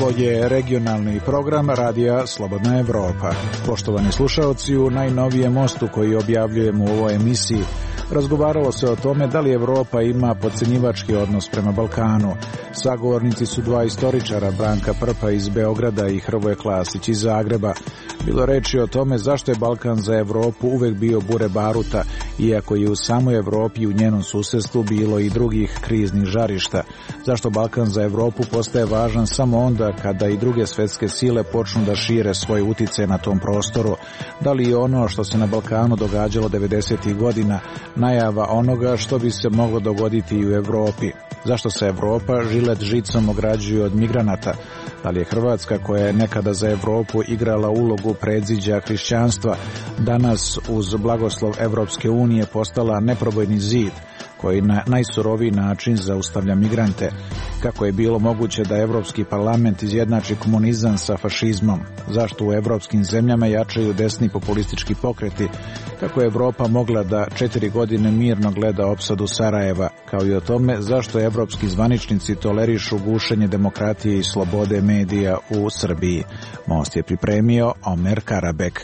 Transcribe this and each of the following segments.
je regionalni program Radija Slobodna Evropa. Poštovani slušaoci, u najnovijem mostu koji objavljujemo u ovoj emisiji razgovaralo se o tome da li Evropa ima podcjenjivački odnos prema Balkanu. Sagovornici su dva istoričara, Branka Prpa iz Beograda i Hrvoje Klasić iz Zagreba. Bilo reči o tome zašto je Balkan za Evropu uvek bio bure baruta, iako je u samoj Evropi i u njenom susjedstvu bilo i drugih kriznih žarišta. Zašto Balkan za Evropu postaje važan samo onda kada i druge svetske sile počnu da šire svoje utice na tom prostoru. Da li je ono što se na Balkanu događalo 90. godina najava onoga što bi se moglo dogoditi i u Evropi? Zašto se Evropa žilet žicom ograđuje od migranata? Da li je Hrvatska, koja je nekada za Evropu igrala ulogu predziđa hrišćanstva, danas uz blagoslov Evropske unije postala neprobojni zid koji na najsuroviji način zaustavlja migrante? Kako je bilo moguće da Evropski parlament izjednači komunizam sa fašizmom? Zašto u evropskim zemljama jačaju desni populistički pokreti? Kako je Evropa mogla da 4 godine mirno gleda opsadu Sarajeva? Kao i o tome zašto evropski zvaničnici tolerišu gušenje demokratije i slobode medija u Srbiji. Most je pripremio Omer Karabek.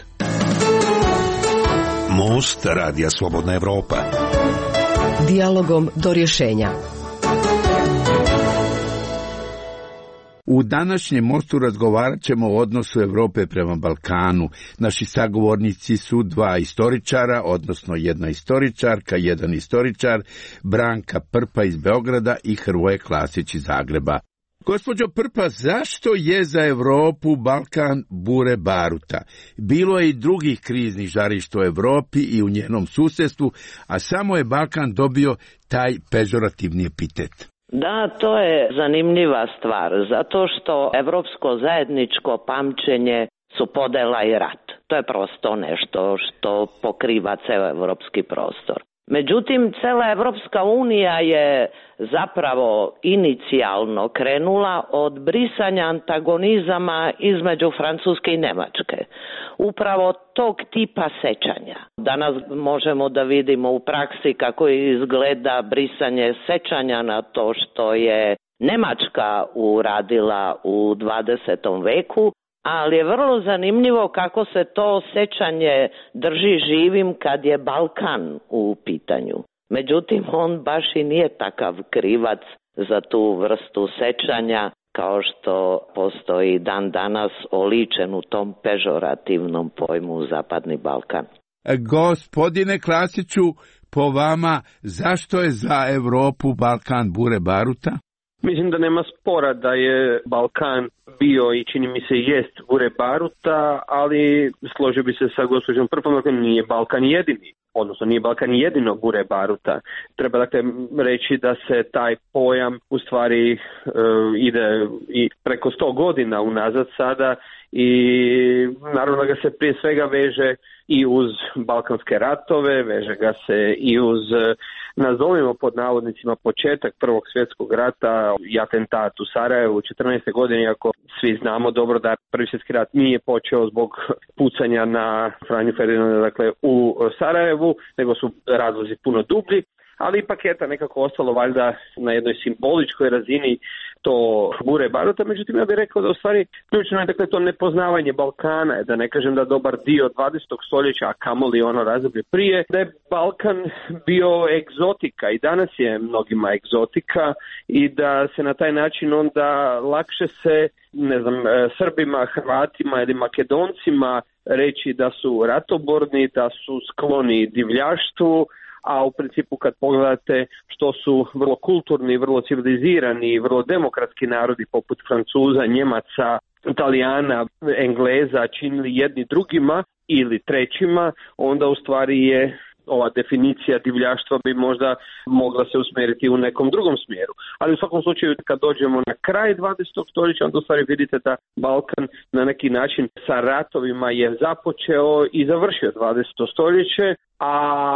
Most Radija Slobodna Evropa. Dijalogom do rješenja. U današnjem mostu razgovarat ćemo o odnosu Evrope prema Balkanu. Naši sagovornici su dva istoričara, odnosno jedna istoričarka, jedan istoričar, Branka Prpa iz Beograda i Hrvoje Klasić iz Zagreba. Gospođo Prpa, zašto je za Evropu Balkan bure baruta? Bilo je i drugih kriznih žarišta u Evropi i u njenom susjedstvu, a samo je Balkan dobio taj pežorativni epitet. Da, to je zanimljiva stvar, zato što evropsko zajedničko pamćenje su podela i rat. To je prosto nešto što pokriva ceo evropski prostor. Međutim, cela Evropska unija je zapravo inicijalno krenula od brisanja antagonizama između Francuske i Njemačke. Upravo tog tipa sećanja. Danas možemo da vidimo u praksi kako izgleda brisanje sećanja na to što je Njemačka uradila u 20. veku, ali je vrlo zanimljivo kako se to sećanje drži živim kad je Balkan u pitanju. Međutim, on baš i nije takav krivac za tu vrstu sećanja kao što postoji dan danas oličen u tom pežorativnom pojmu Zapadni Balkan. Gospodine Klasiću, po vama, zašto je za Evropu Balkan bure baruta? Mislim da nema spora da je Balkan bio i čini mi se jest bure baruta, ali složio bi se sa gospođom Prpom, dakle nije Balkan jedini, odnosno nije Balkan jedino bure baruta. Treba dakle reći da se taj pojam u stvari ide i preko 100 godina unazad sada i naravno da ga se prije svega veže i uz balkanske ratove, veže ga se i uz, nazovimo pod navodnicima, početak Prvog svjetskog rata i atentat u Sarajevu 14. godine, iako svi znamo dobro da Prvi svjetski rat nije počeo zbog pucanja na Franju Ferdinanda, dakle u Sarajevu, nego su razlozi puno dublji. Ali ipak je to nekako ostalo valjda na jednoj simboličkoj razini to bure baruta. Međutim, ja bih rekao da u stvari ključno je dakle to nepoznavanje Balkana, da ne kažem da dobar dio 20. stoljeća, a kamoli ono razdoblje prije, da je Balkan bio egzotika i danas je mnogima egzotika i da se na taj način onda lakše se, ne znam, Srbima, Hrvatima ili Makedoncima reći da su ratoborni, da su skloni divljaštvu, a u principu kad pogledate što su vrlo kulturni, vrlo civilizirani, vrlo demokratski narodi poput Francuza, Njemaca, Italijana, Engleza činili jedni drugima ili trećima, onda u stvari je ova definicija divljaštva bi možda mogla se usmjeriti u nekom drugom smjeru. Ali u svakom slučaju kad dođemo na kraj 20. stoljeća, onda u stvari vidite da Balkan na neki način sa ratovima je započeo i završio 20. stoljeće, a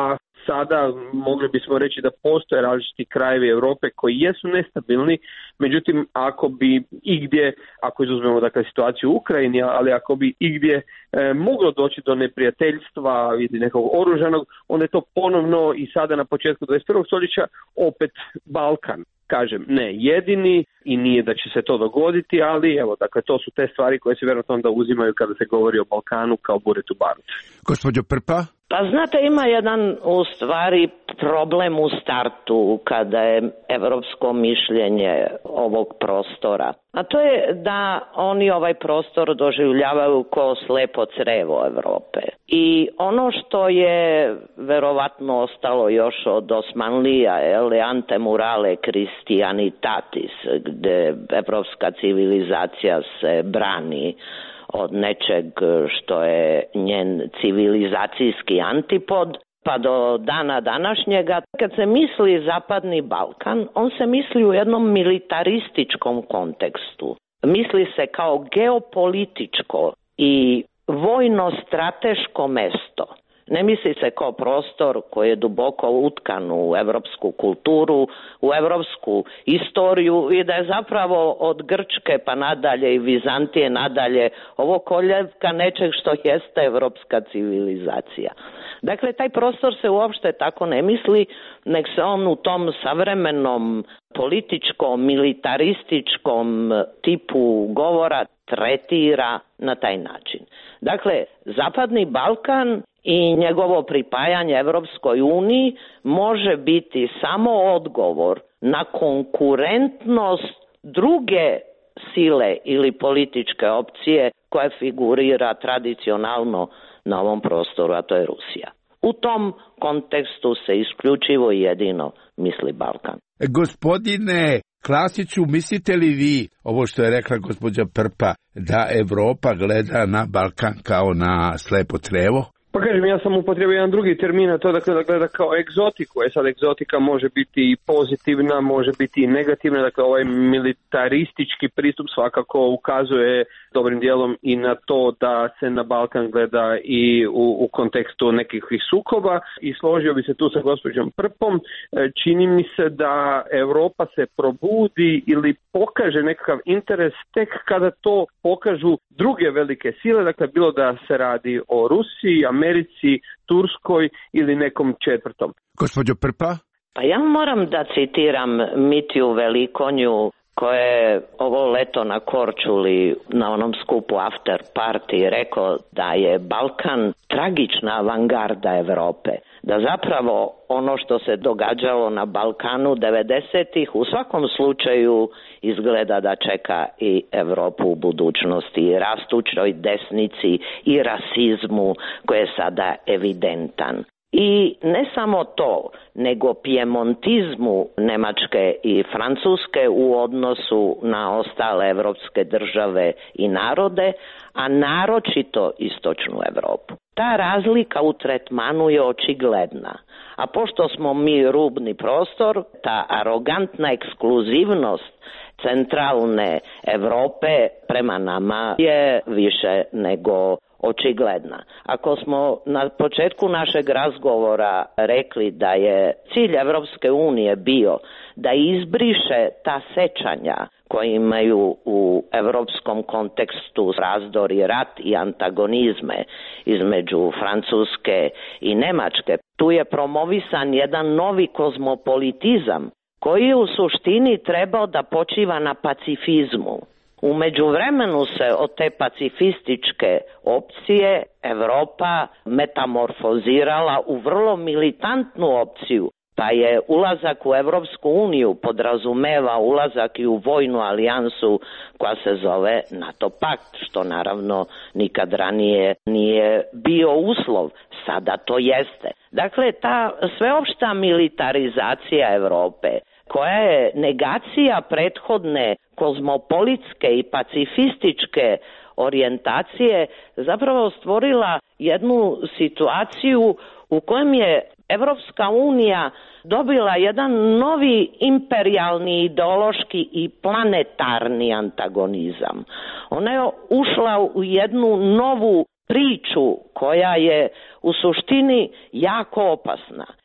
sada mogli bismo reći da postoje različiti krajevi Europe koji jesu nestabilni, međutim ako bi igdje, ako izuzmemo dakle situaciju u Ukrajini, ali ako bi igdje moglo doći do neprijateljstva ili nekog oružanog, onda je to ponovno i sada na početku 21. stoljeća opet Balkan. Kažem, ne jedini i nije da će se to dogoditi, ali evo, dakle, to su te stvari koje se vjerojatno onda uzimaju kada se govori o Balkanu kao buretu barut. Gospođo Prpa? Pa znate, ima jedan u stvari problem u startu kada je evropsko mišljenje ovog prostora. A to je da oni ovaj prostor doživljavaju kao slepo crevo Evrope. I ono što je verovatno ostalo još od Osmanlija, ante murale Christianitatis, gde evropska civilizacija se brani od nečeg što je njen civilizacijski antipod, pa do dana današnjega. Kad se misli Zapadni Balkan, on se misli u jednom militarističkom kontekstu. Misli se kao geopolitičko i vojno-strateško mesto. Ne misli se kao prostor koji je duboko utkan u evropsku kulturu, u evropsku istoriju i da je zapravo od Grčke pa nadalje i Vizantije nadalje ovo koljevka nečeg što jeste evropska civilizacija. Dakle, taj prostor se uopšte tako ne misli, nek se on u tom savremenom političkom, militarističkom tipu govora tretira na taj način. Dakle, Zapadni Balkan i njegovo pripajanje Evropskoj uniji može biti samo odgovor na konkurentnost druge sile ili političke opcije koja figurira tradicionalno na ovom prostoru, a to je Rusija. U tom kontekstu se isključivo i jedino misli Balkan. Gospodine Klasiću, mislite li vi, ovo što je rekla gospođa Prpa, da Evropa gleda na Balkan kao na slepo crevo? Pa kažem, ja sam upotrijebio jedan drugi termin, a to da gleda kao egzotiku. Sad egzotika može biti i pozitivna, može biti i negativna, dakle ovaj militaristički pristup svakako ukazuje dobrim dijelom i na to da se na Balkan gleda i u kontekstu nekih sukoba i složio bi se tu sa gospođom Prpom. Čini mi se da Europa se probudi ili pokaže nekakav interes tek kada to pokažu druge velike sile, dakle bilo da se radi o Rusiji, Americi, Turskoj ili nekom četvrtom. Gospođo Prpa? Pa ja moram da citiram Mitiju Velikonju koja je ovo leto na Korčuli na onom skupu After Party rekao da je Balkan tragična avangarda Evrope. Da zapravo ono što se događalo na Balkanu 90-ih u svakom slučaju izgleda da čeka i Evropu u budućnosti, i rastućoj desnici i rasizmu koji je sada evidentan. I ne samo to, nego pijemontizmu Nemačke i Francuske u odnosu na ostale evropske države i narode, a naročito istočnu Evropu. Ta razlika u tretmanu je očigledna, a pošto smo mi rubni prostor, ta arogantna ekskluzivnost centralne Evrope prema nama je više nego očigledna. Ako smo na početku našeg razgovora rekli da je cilj Evropske unije bio da izbriše ta sećanja koje imaju u evropskom kontekstu razdor i rat i antagonizme između Francuske i Nemačke, tu je promovisan jedan novi kozmopolitizam koji je u suštini trebao da počiva na pacifizmu. U međuvremenu se od te pacifističke opcije Evropa metamorfozirala u vrlo militantnu opciju, pa je ulazak u Evropsku uniju podrazumeva ulazak i u vojnu alijansu koja se zove NATO pakt, što naravno nikad ranije nije bio uslov, sada to jeste. Dakle, ta sveopšta militarizacija Evrope, koja je negacija prethodne kozmopolitske i pacifističke orijentacije, zapravo stvorila jednu situaciju u kojem je Evropska unija dobila jedan novi imperijalni, ideološki i planetarni antagonizam. Ona je ušla u jednu novu priču koja je u suštini jako opasna.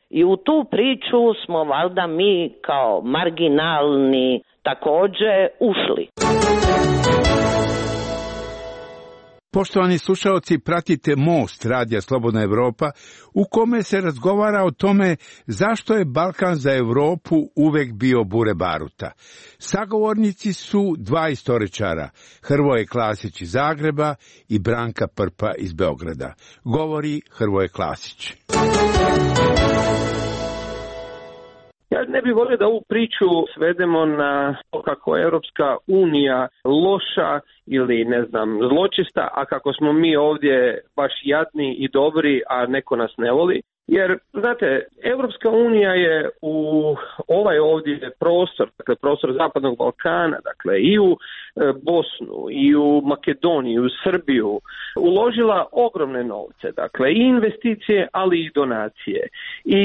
I u tu priču smo valjda mi kao marginalni također ušli. Poštovani slušalci, pratite Most Radija Slobodna Evropa, u kome se razgovara o tome zašto je Balkan za Europu uvek bio bure baruta. Sagovornici su dva istoričara, Hrvoje Klasić iz Zagreba i Branka Prpa iz Beograda. Govori Hrvoje Klasić. Ja ne bih volio da ovu priču svedemo na to kako je Europska unija loša ili zločista, a kako smo mi ovdje baš jadni i dobri, a neko nas ne voli. Jer, znate, Europska unija je u ovaj ovdje prostor, dakle prostor Zapadnog Balkana, dakle i u Bosnu, i u Makedoniju, i u Srbiju, uložila ogromne novce, dakle i investicije, ali i donacije. I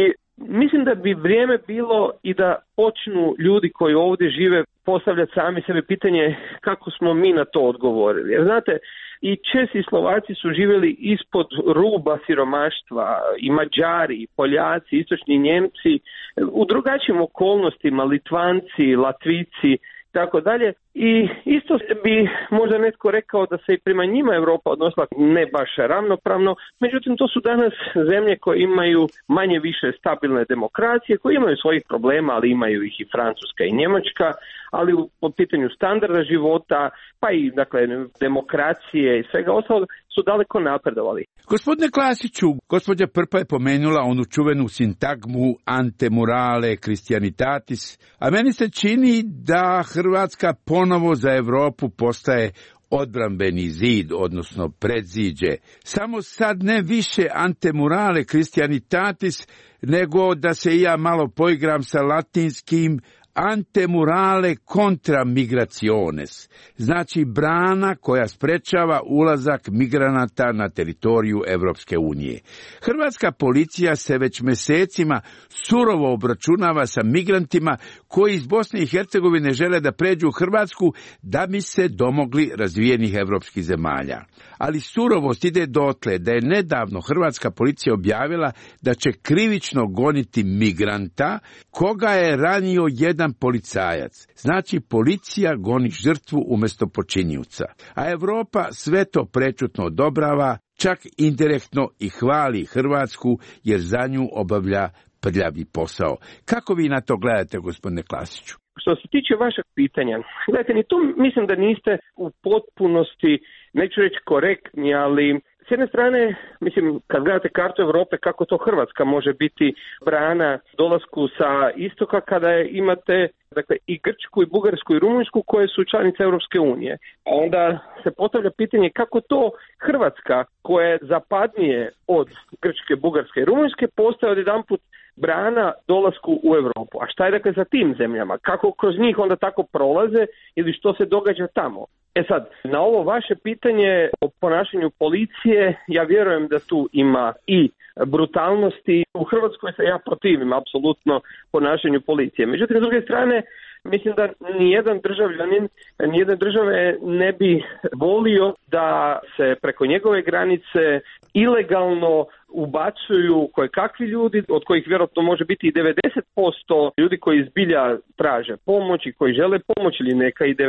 mislim da bi vrijeme bilo i da počnu ljudi koji ovdje žive postavljati sami sebi pitanje kako smo mi na to odgovorili. Jer znate, i Česi i Slovaci su živjeli ispod ruba siromaštva, i Mađari, i Poljaci, istočni Njemci, u drugačijim okolnostima, Litvanci, Latvijci, tako dalje. I isto bi možda netko rekao da se i prema njima Europa odnosila ne baš ravnopravno, međutim to su danas zemlje koje imaju manje više stabilne demokracije, koje imaju svojih problema, ali imaju ih i Francuska i Njemačka, ali po pitanju standarda života, pa i dakle demokracije i svega ostalog su daleko napredovali. Gospodine Klasiću, gospođa Prpa je pomenula onu čuvenu sintagmu ante morale Christianitatis, a meni se čini da Hrvatska ponovo za Europu postaje odbrambeni zid, odnosno predziđe. Samo sad ne više ante morale Christianitatis, nego da se ja malo poigram sa latinskim ante morale contra migrationes, znači brana koja sprečava ulazak migranata na teritoriju Evropske unije. Hrvatska policija se već mjesecima surovo obračunava sa migrantima koji iz Bosne i Hercegovine žele da pređu u Hrvatsku da bi se domogli razvijenih evropskih zemalja. Ali surovost ide dotle da je nedavno hrvatska policija objavila da će krivično goniti migranta koga je ranio jedan policajac. Znači policija goni žrtvu umjesto počinjuca. A Europa sve to prečutno odobrava, čak indirektno i hvali Hrvatsku jer za nju obavlja prljavi posao. Kako vi na to gledate, gospodine Klasiću? Što se tiče vašeg pitanja, gledajte, ni tu mislim da niste u potpunosti, neću reći korektni, ali s jedne strane, mislim, kad gledate kartu Europe, kako to Hrvatska može biti brana dolasku sa istoka kada imate dakle, i Grčku, i Bugarsku, i Rumunjsku koje su članice Europske unije. Onda se postavlja pitanje kako to Hrvatska, koja je zapadnije od Grčke, Bugarske i Rumunjske, postaje odjedanput brana dolasku u Europu. A šta je dakle za tim zemljama? Kako kroz njih onda tako prolaze ili što se događa tamo? E sad, na ovo vaše pitanje o ponašanju policije, ja vjerujem da tu ima i brutalnosti. U Hrvatskoj se ja protivim apsolutno ponašanju policije. Međutim, s druge strane, mislim da nijedan državljanin, nijedne države ne bi volio da se preko njegove granice ilegalno ubacuju kojekakvi ljudi, od kojih vjerojatno može biti i 90% ljudi koji zbilja traže pomoć i koji žele pomoć, ili neka i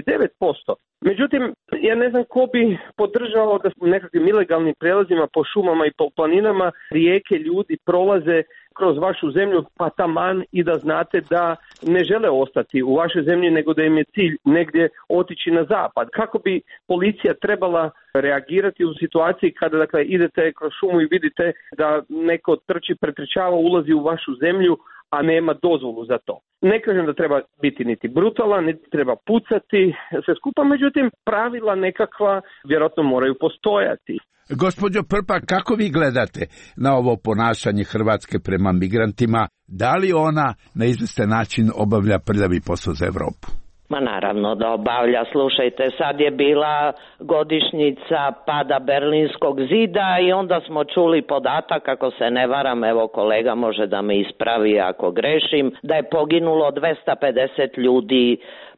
99%. Međutim, ja ne znam ko bi podržao da nekakvim ilegalnim prelazima po šumama i po planinama rijeke ljudi prolaze kroz vašu zemlju, pa taman i da znate da ne žele ostati u vašoj zemlji, nego da im je cilj negdje otići na zapad. Kako bi policija trebala reagirati u situaciji kada dakle, idete kroz šumu i vidite da neko trči, pretrčava, ulazi u vašu zemlju, a nema dozvolu za to. Ne kažem da treba biti niti brutalan, niti treba pucati sve skupa, međutim pravila nekakva vjerojatno moraju postojati. Gospođo Prpa, kako vi gledate na ovo ponašanje Hrvatske prema migrantima? Da li ona na izvestan način obavlja prljavi posao za Europu? Ma naravno da obavlja. Slušajte, sad je bila godišnjica pada Berlinskog zida i onda smo čuli podatak, ako se ne varam, evo kolega može da me ispravi ako grešim, da je poginulo 250 ljudi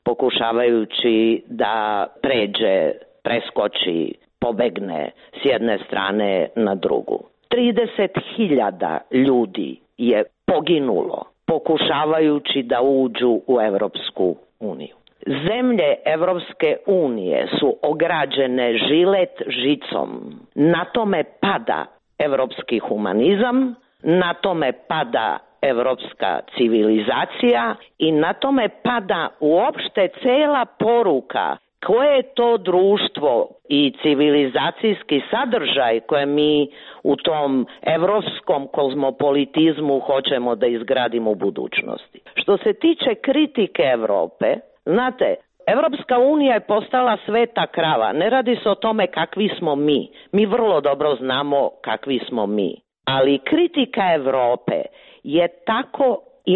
pokušavajući da preskoči, pobegne s jedne strane na drugu. 30.000 ljudi je poginulo pokušavajući da uđu u Europsku uniju. Zemlje Europske unije su ograđene žilet žicom. Na tome pada europski humanizam, na tome pada europska civilizacija i na tome pada uopšte cela poruka koje je to društvo i civilizacijski sadržaj koje mi u tom evropskom kozmopolitizmu hoćemo da izgradimo u budućnosti. Što se tiče kritike Europe, znate, Evropska unija je postala sveta krava. Ne radi se o tome kakvi smo mi. Mi vrlo dobro znamo kakvi smo mi. Ali kritika Europe je tako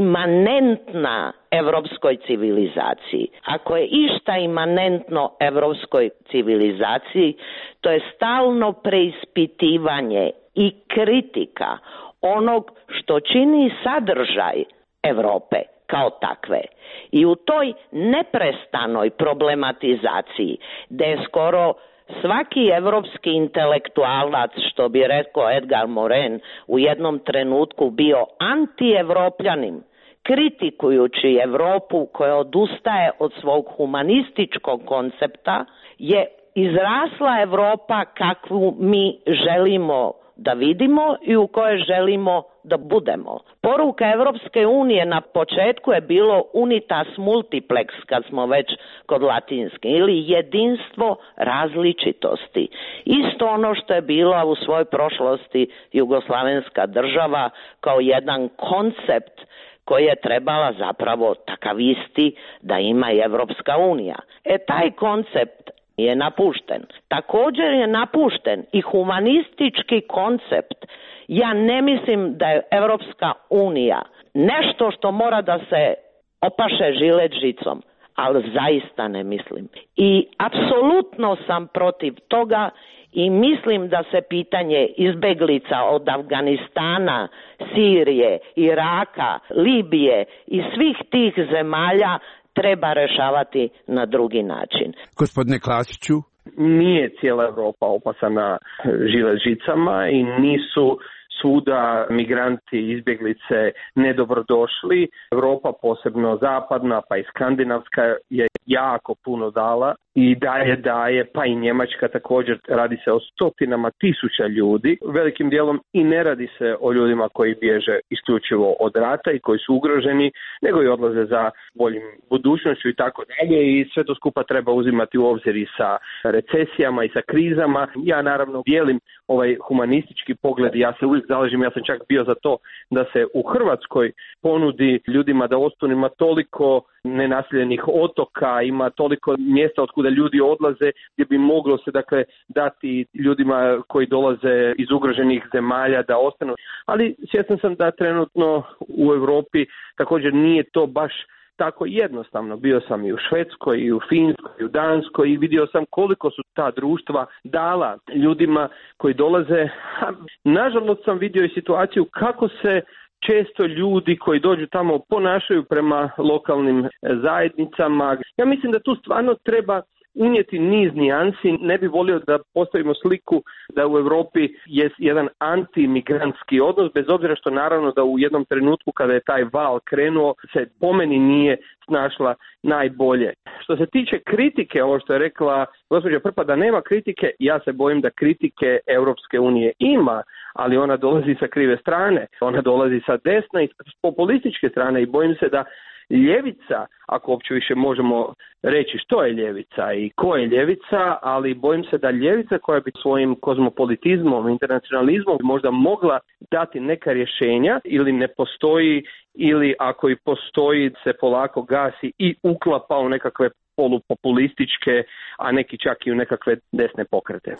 imanentna evropskoj civilizaciji. Ako je išta imanentno evropskoj civilizaciji, to je stalno preispitivanje i kritika onog što čini sadržaj Europe kao takve. I u toj neprestanoj problematizaciji, gde je skoro svaki evropski intelektualac, što bi rekao Edgar Morin, u jednom trenutku bio anti-evropljanin, kritikujući Evropu koja odustaje od svog humanističkog koncepta, je izrasla Evropa kakvu mi želimo da vidimo i u kojoj želimo da budemo. Poruka Evropske unije na početku je bilo unitas multiplex, kad smo već kod latinske, ili jedinstvo različitosti. Isto ono što je bila u svojoj prošlosti jugoslavenska država kao jedan koncept koji je trebala zapravo takav isti da ima i Evropska unija. Taj koncept je napušten. Također je napušten i humanistički koncept. Ja ne mislim da je Evropska unija nešto što mora da se opaše žilet žicom, ali zaista ne mislim. I apsolutno sam protiv toga i mislim da se pitanje izbeglica od Afganistana, Sirije, Iraka, Libije i svih tih zemalja treba rešavati na drugi način. Gospodine Klasiću? Nije cijela Europa opasana žilet žicama i nisu svuda migranti i izbjeglice nedobrodošli. Europa, posebno zapadna pa i skandinavska, je jako puno dala i daje, pa i Njemačka također. Radi se o stotinama tisuća ljudi, velikim dijelom i ne radi se o ljudima koji bježe isključivo od rata i koji su ugroženi, nego i odlaze za boljim budućnošću i tako dalje, i sve to skupa treba uzimati u obzir i sa recesijama i sa krizama. Ja naravno dijelim ovaj humanistički pogled i ja se uvijek zalažem, ja sam čak bio za to da se u Hrvatskoj ponudi ljudima da ostanu, ima toliko nenaseljenih otoka, ima toliko mjesta od kuda ljudi odlaze gdje bi moglo se dakle dati ljudima koji dolaze iz ugroženih zemalja da ostanu. Ali svjestan sam da trenutno u Europi također nije to baš tako jednostavno. Bio sam i u Švedskoj, i u Finskoj, i u Danskoj i vidio sam koliko su ta društva dala ljudima koji dolaze. Nažalost sam vidio i situaciju kako se često ljudi koji dođu tamo ponašaju prema lokalnim zajednicama. Ja mislim da tu stvarno treba unijeti niz nijansi. Ne bi volio da postavimo sliku da u Europi je jedan antimigrantski odnos, bez obzira što naravno da u jednom trenutku kada je taj val krenuo se po meni nije snašla najbolje. Što se tiče kritike, ovo što je rekla gospođa Prpa da nema kritike, ja se bojim da kritike Europske unije ima, ali ona dolazi sa krive strane, ona dolazi sa desne i populističke strane i bojim se da ljevica, ako uopće više možemo reći što je ljevica i ko je ljevica, ali bojim se da ljevica koja bi svojim kozmopolitizmom, internacionalizmom možda mogla dati neka rješenja ili ne postoji, ili ako i postoji se polako gasi i uklapa u nekakve polupopulističke, a neki čak i u nekakve desne pokrete.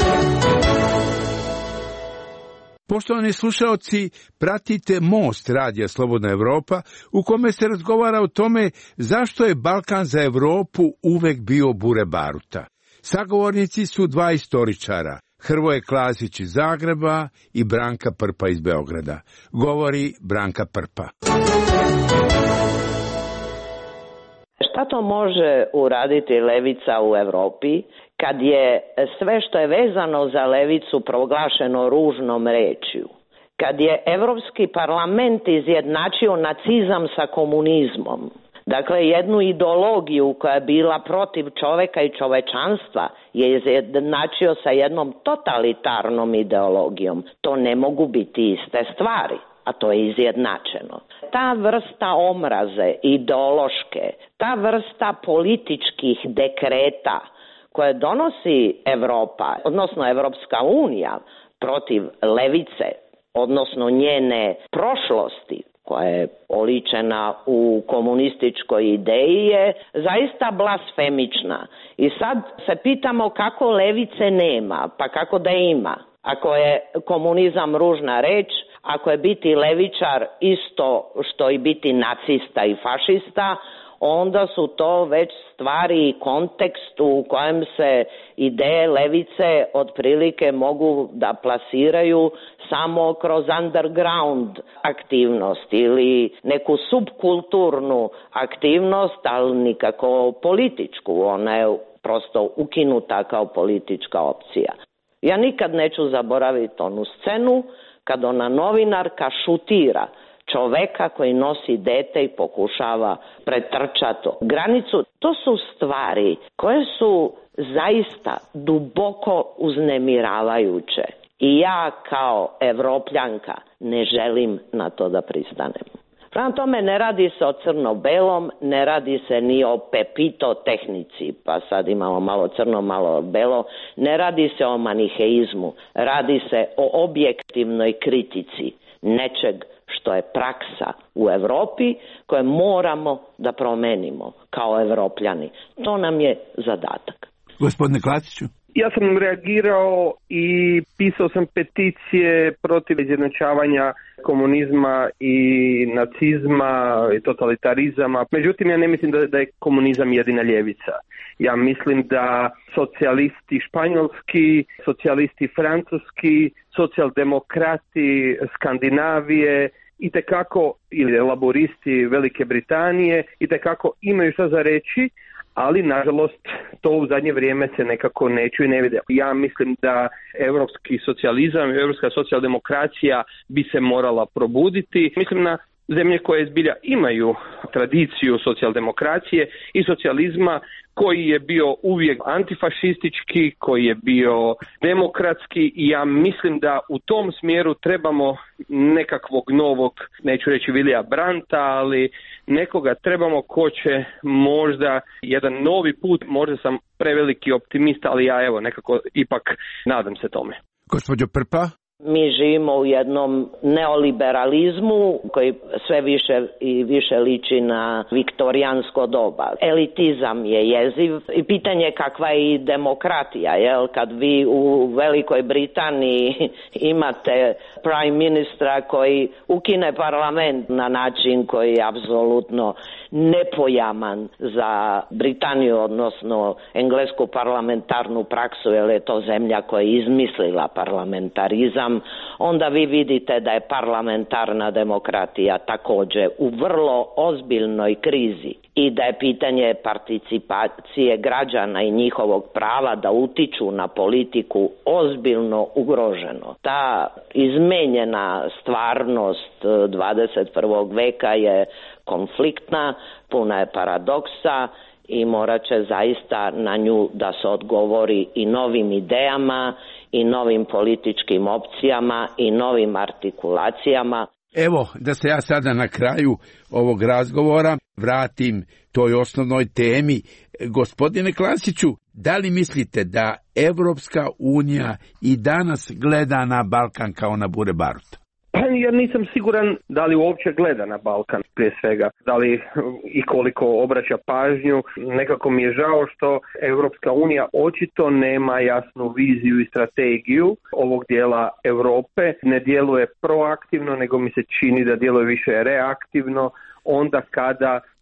Poštovani slušaoci, pratite Most radija Slobodna Evropa, u kome se razgovara o tome zašto je Balkan za Europu uvek bio bure baruta. Sagovornici su dva istoričara, Hrvoje Klasić iz Zagreba i Branka Prpa iz Beograda. Govori Branka Prpa. Šta Šta to može uraditi levica u Europi kad je sve što je vezano za levicu proglašeno ružnom rečju? Kad je Europski parlament izjednačio nacizam sa komunizmom, dakle jednu ideologiju koja je bila protiv čovjeka i čovečanstva je izjednačio sa jednom totalitarnom ideologijom. To ne mogu biti iste stvari, a to je izjednačeno. Ta vrsta omraze ideološke, ta vrsta političkih dekreta koje donosi Europa, odnosno Europska unija protiv levice, odnosno njene prošlosti, koja je oličena u komunističkoj ideji, je zaista blasfemična. I sad se pitamo kako levice nema, pa kako da ima. Ako je komunizam ružna reč, ako je biti levičar isto što i biti nacista i fašista, onda su to već stvari i kontekst u kojem se ideje levice otprilike mogu da plasiraju samo kroz underground aktivnost ili neku subkulturnu aktivnost, ali nikako političku. Ona je prosto ukinuta kao politička opcija. Ja nikad neću zaboraviti onu scenu kad ona novinarka šutira čoveka koji nosi dete i pokušava pretrčati granicu. To su stvari koje su zaista duboko uznemiravajuće. I ja kao Evropljanka ne želim na to da pristanem. Prema tome ne radi se o crno-belom, ne radi se ni o pepito tehnici, pa sad imamo malo crno, malo belo, ne radi se o maniheizmu, radi se o objektivnoj kritici nečeg što je praksa u Europi koje moramo da promenimo kao Evropljani. To nam je zadatak. Gospodine Klasiću? Ja sam reagirao i pisao sam peticije protiv izjednačavanja komunizma i nacizma i totalitarizama. Međutim, ja ne mislim da je komunizam jedina ljevica. Ja mislim da socijalisti španjolski, socijalisti francuski, socijaldemokrati Skandinavije itekako, ili laboristi Velike Britanije, itekako imaju što za reći, ali nažalost to u zadnje vrijeme se nekako ne čuje i ne vide. Ja mislim da europski socijalizam, europska socijaldemokracija bi se morala probuditi. Mislim na zemlje koje zbilja imaju tradiciju socijaldemokracije i socijalizma, koji je bio uvijek antifašistički, koji je bio demokratski, i ja mislim da u tom smjeru trebamo nekakvog novog, neću reći Vilija Brandta, ali nekoga trebamo ko će možda jedan novi put, možda sam preveliki optimist, ali ja evo nekako ipak nadam se tome. Gospođo Prpa? Mi živimo u jednom neoliberalizmu koji sve više i više liči na viktorijansko doba. Elitizam je jeziv i pitanje je kakva je i demokratija. Jel? Kad vi u Velikoj Britaniji imate prime ministra koji ukine parlament na način koji je apsolutno nepojaman za Britaniju, odnosno englesku parlamentarnu praksu, jer je to zemlja koja je izmislila parlamentarizam, onda vi vidite da je parlamentarna demokratija također u vrlo ozbiljnoj krizi i da je pitanje participacije građana i njihovog prava da utiču na politiku ozbiljno ugroženo. Ta izmenjena stvarnost 21. veka je konfliktna, puna je paradoksa i morat će zaista na nju da se odgovori i novim idejama i novim političkim opcijama i novim artikulacijama. Evo, da se ja sada na kraju ovog razgovora vratim toj osnovnoj temi. Gospodine Klasiću, da li mislite da Evropska unija i danas gleda na Balkan kao na bure baruta? Ja nisam siguran da li uopće gleda na Balkan prije svega, da li i koliko obraća pažnju. Nekako mi je žao što Europska unija očito nema jasnu viziju i strategiju ovog dijela Europe. Ne djeluje proaktivno, nego mi se čini da djeluje više reaktivno onda kada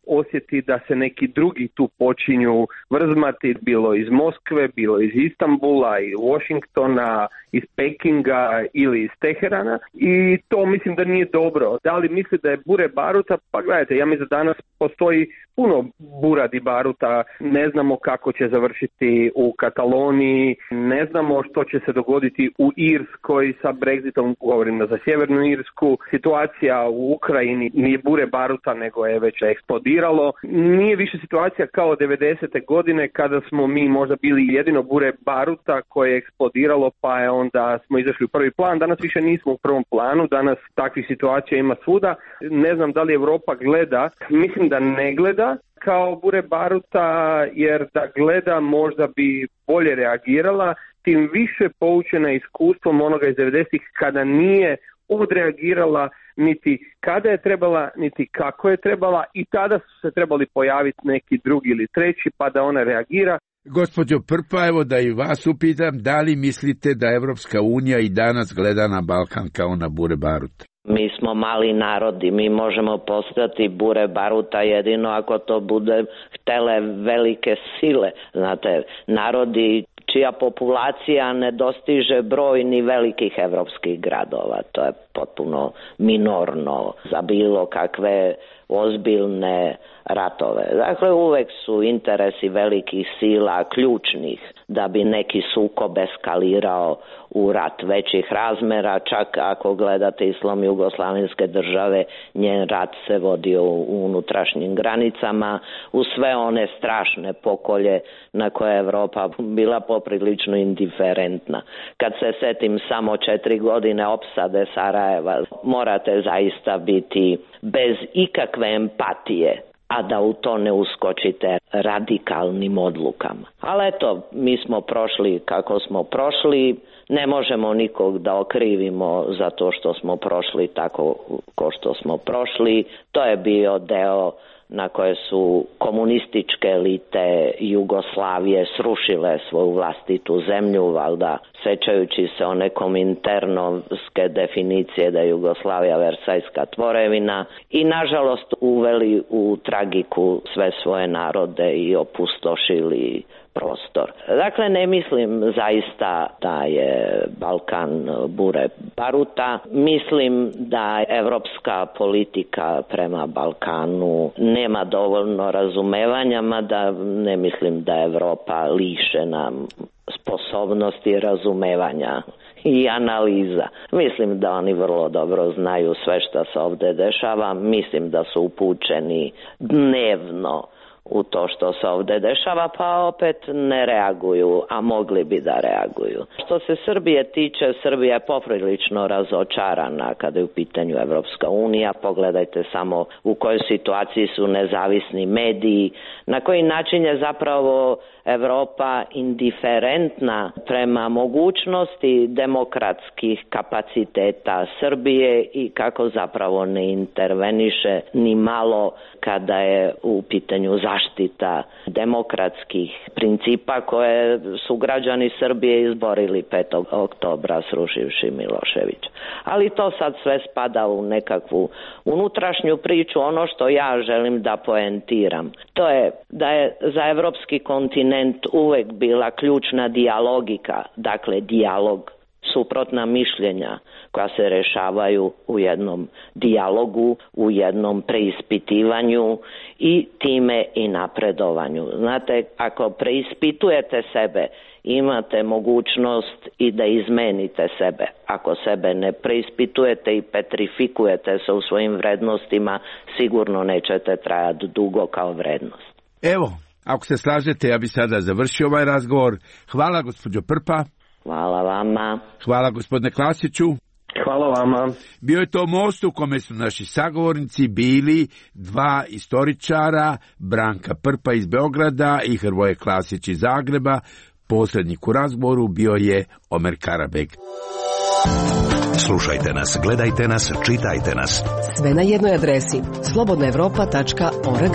osjeti da se neki drugi tu počinju vrzmati, bilo iz Moskve, bilo iz Istanbula, iz Washingtona, iz Pekinga ili iz Teherana, i to mislim da nije dobro. Da li misli da je bure baruta? Pa gledajte, ja mislim da danas postoji puno buradi baruta, ne znamo kako će završiti u Kataloniji, ne znamo što će se dogoditi u Irskoj sa Brexitom, govorim za Sjevernu Irsku, situacija u Ukrajini nije bure baruta nego je već eksplodiralo, nije više situacija kao 90. godine kada smo mi možda bili jedino bure baruta koje je eksplodiralo pa je onda smo izašli u prvi plan, danas više nismo u prvom planu, danas takvih situacija ima svuda, ne znam da li Europa gleda, mislim da ne gleda kao bure baruta, jer da gleda možda bi bolje reagirala, tim više poučena iskustvom onoga iz 90-ih kada nije odreagirala niti kada je trebala, niti kako je trebala, i tada su se trebali pojaviti neki drugi ili treći pa da ona reagira. Gospođo Prpa, evo da i vas upitam, da li mislite da Evropska unija i danas gleda na Balkan kao na bure baruta? Mi smo mali narodi, mi možemo postati bure baruta jedino ako to bude htele velike sile. Znate, narodi čija populacija ne dostiže broj ni velikih evropskih gradova. To je potpuno minorno za bilo kakve ozbiljne ratove. Dakle, uvek su interesi velikih sila ključnih da bi neki sukob eskalirao u rat većih razmera, čak ako gledate islom jugoslavenske države, njen rat se vodio u unutrašnjim granicama, u sve one strašne pokolje na koje je Evropa bila poprilično indiferentna. Kad se setim samo 4 godine opsade Sarajeva, morate zaista biti bez ikakve empatije, a da u to ne uskočite radikalnim odlukama. Ali eto, mi smo prošli kako smo prošli, ne možemo nikog da okrivimo za to što smo prošli tako ko što smo prošli. To je bio deo na koje su komunističke elite Jugoslavije srušile svoju vlastitu zemlju, valjda sećajući se o nekom internovske definicije da je Jugoslavija versajska tvorevina, i nažalost uveli u tragiku sve svoje narode i opustošili prostor. Dakle, ne mislim zaista da je Balkan bure baruta. Mislim da evropska politika prema Balkanu nema dovoljno razumevanja, mada ne mislim da je Evropa lišena sposobnosti razumevanja i analiza. Mislim da oni vrlo dobro znaju sve što se ovdje dešava. Mislim da su upućeni dnevno u to što se ovdje dešava, pa opet ne reaguju, a mogli bi da reaguju. Što se Srbije tiče, Srbija je poprilično razočarana kada je u pitanju Evropska unija. Pogledajte samo u kojoj situaciji su nezavisni mediji, na koji način je zapravo Evropa indiferentna prema mogućnosti demokratskih kapaciteta Srbije i kako zapravo ne interveniše ni malo kada je u pitanju zaštita demokratskih principa koje su građani Srbije izborili 5. oktobra srušivši Miloševića. Ali to sad sve spada u nekakvu unutrašnju priču. Ono što ja želim da poentiram, to je da je za evropski kontinent uvek bila ključna dijalogika, dakle dijalog, suprotna mišljenja koja se rešavaju u jednom dijalogu, u jednom preispitivanju i time i napredovanju. Znate, ako preispitujete sebe, imate mogućnost i da izmenite sebe. Ako sebe ne preispitujete i petrifikujete se u svojim vrednostima, sigurno nećete trajati dugo kao vrednost. Evo, ako se slažete, ja bi sada završio ovaj razgovor. Hvala, gospođo Prpa. Hvala vama. Hvala, gospodine Klasiću. Hvala vama. Bio je to most u kome su naši sagovornici bili dva istoričara, Branka Prpa iz Beograda i Hrvoje Klasić iz Zagreba. Posrednik u razgovoru bio je Omer Karabeg. Slušajte nas, gledajte nas, čitajte nas. Sve na jednoj adresi slobodnaevropa.org.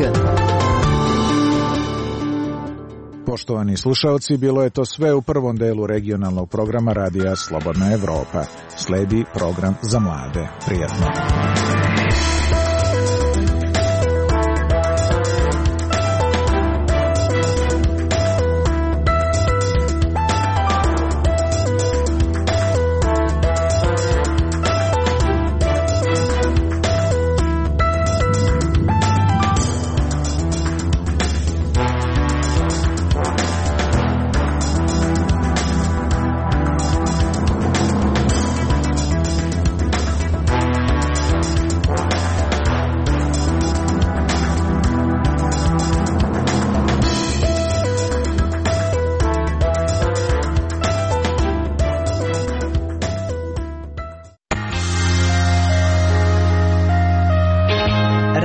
Poštovani slušalci, bilo je to sve u prvom delu regionalnog programa Radija Slobodna Evropa. Sledi program za mlade. Prijatno.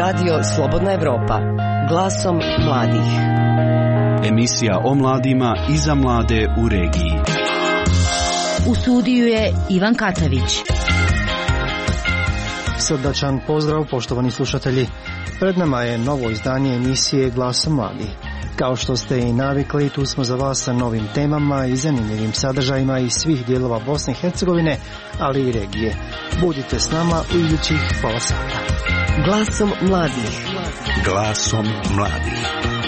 Radio Slobodna Evropa. Glasom mladih. Emisija o mladima i za mlade u regiji. U studiju je Ivan Katavić. Srdačan pozdrav, poštovani slušatelji. Pred nama je novo izdanje emisije Glasom mladih. Kao što ste i navikli, tu smo za vas sa novim temama i zanimljivim sadržajima iz svih dijelova Bosne i Hercegovine, ali i regije. Budite s nama u idućih pola sata. Glasom mladih. Glasom mladih.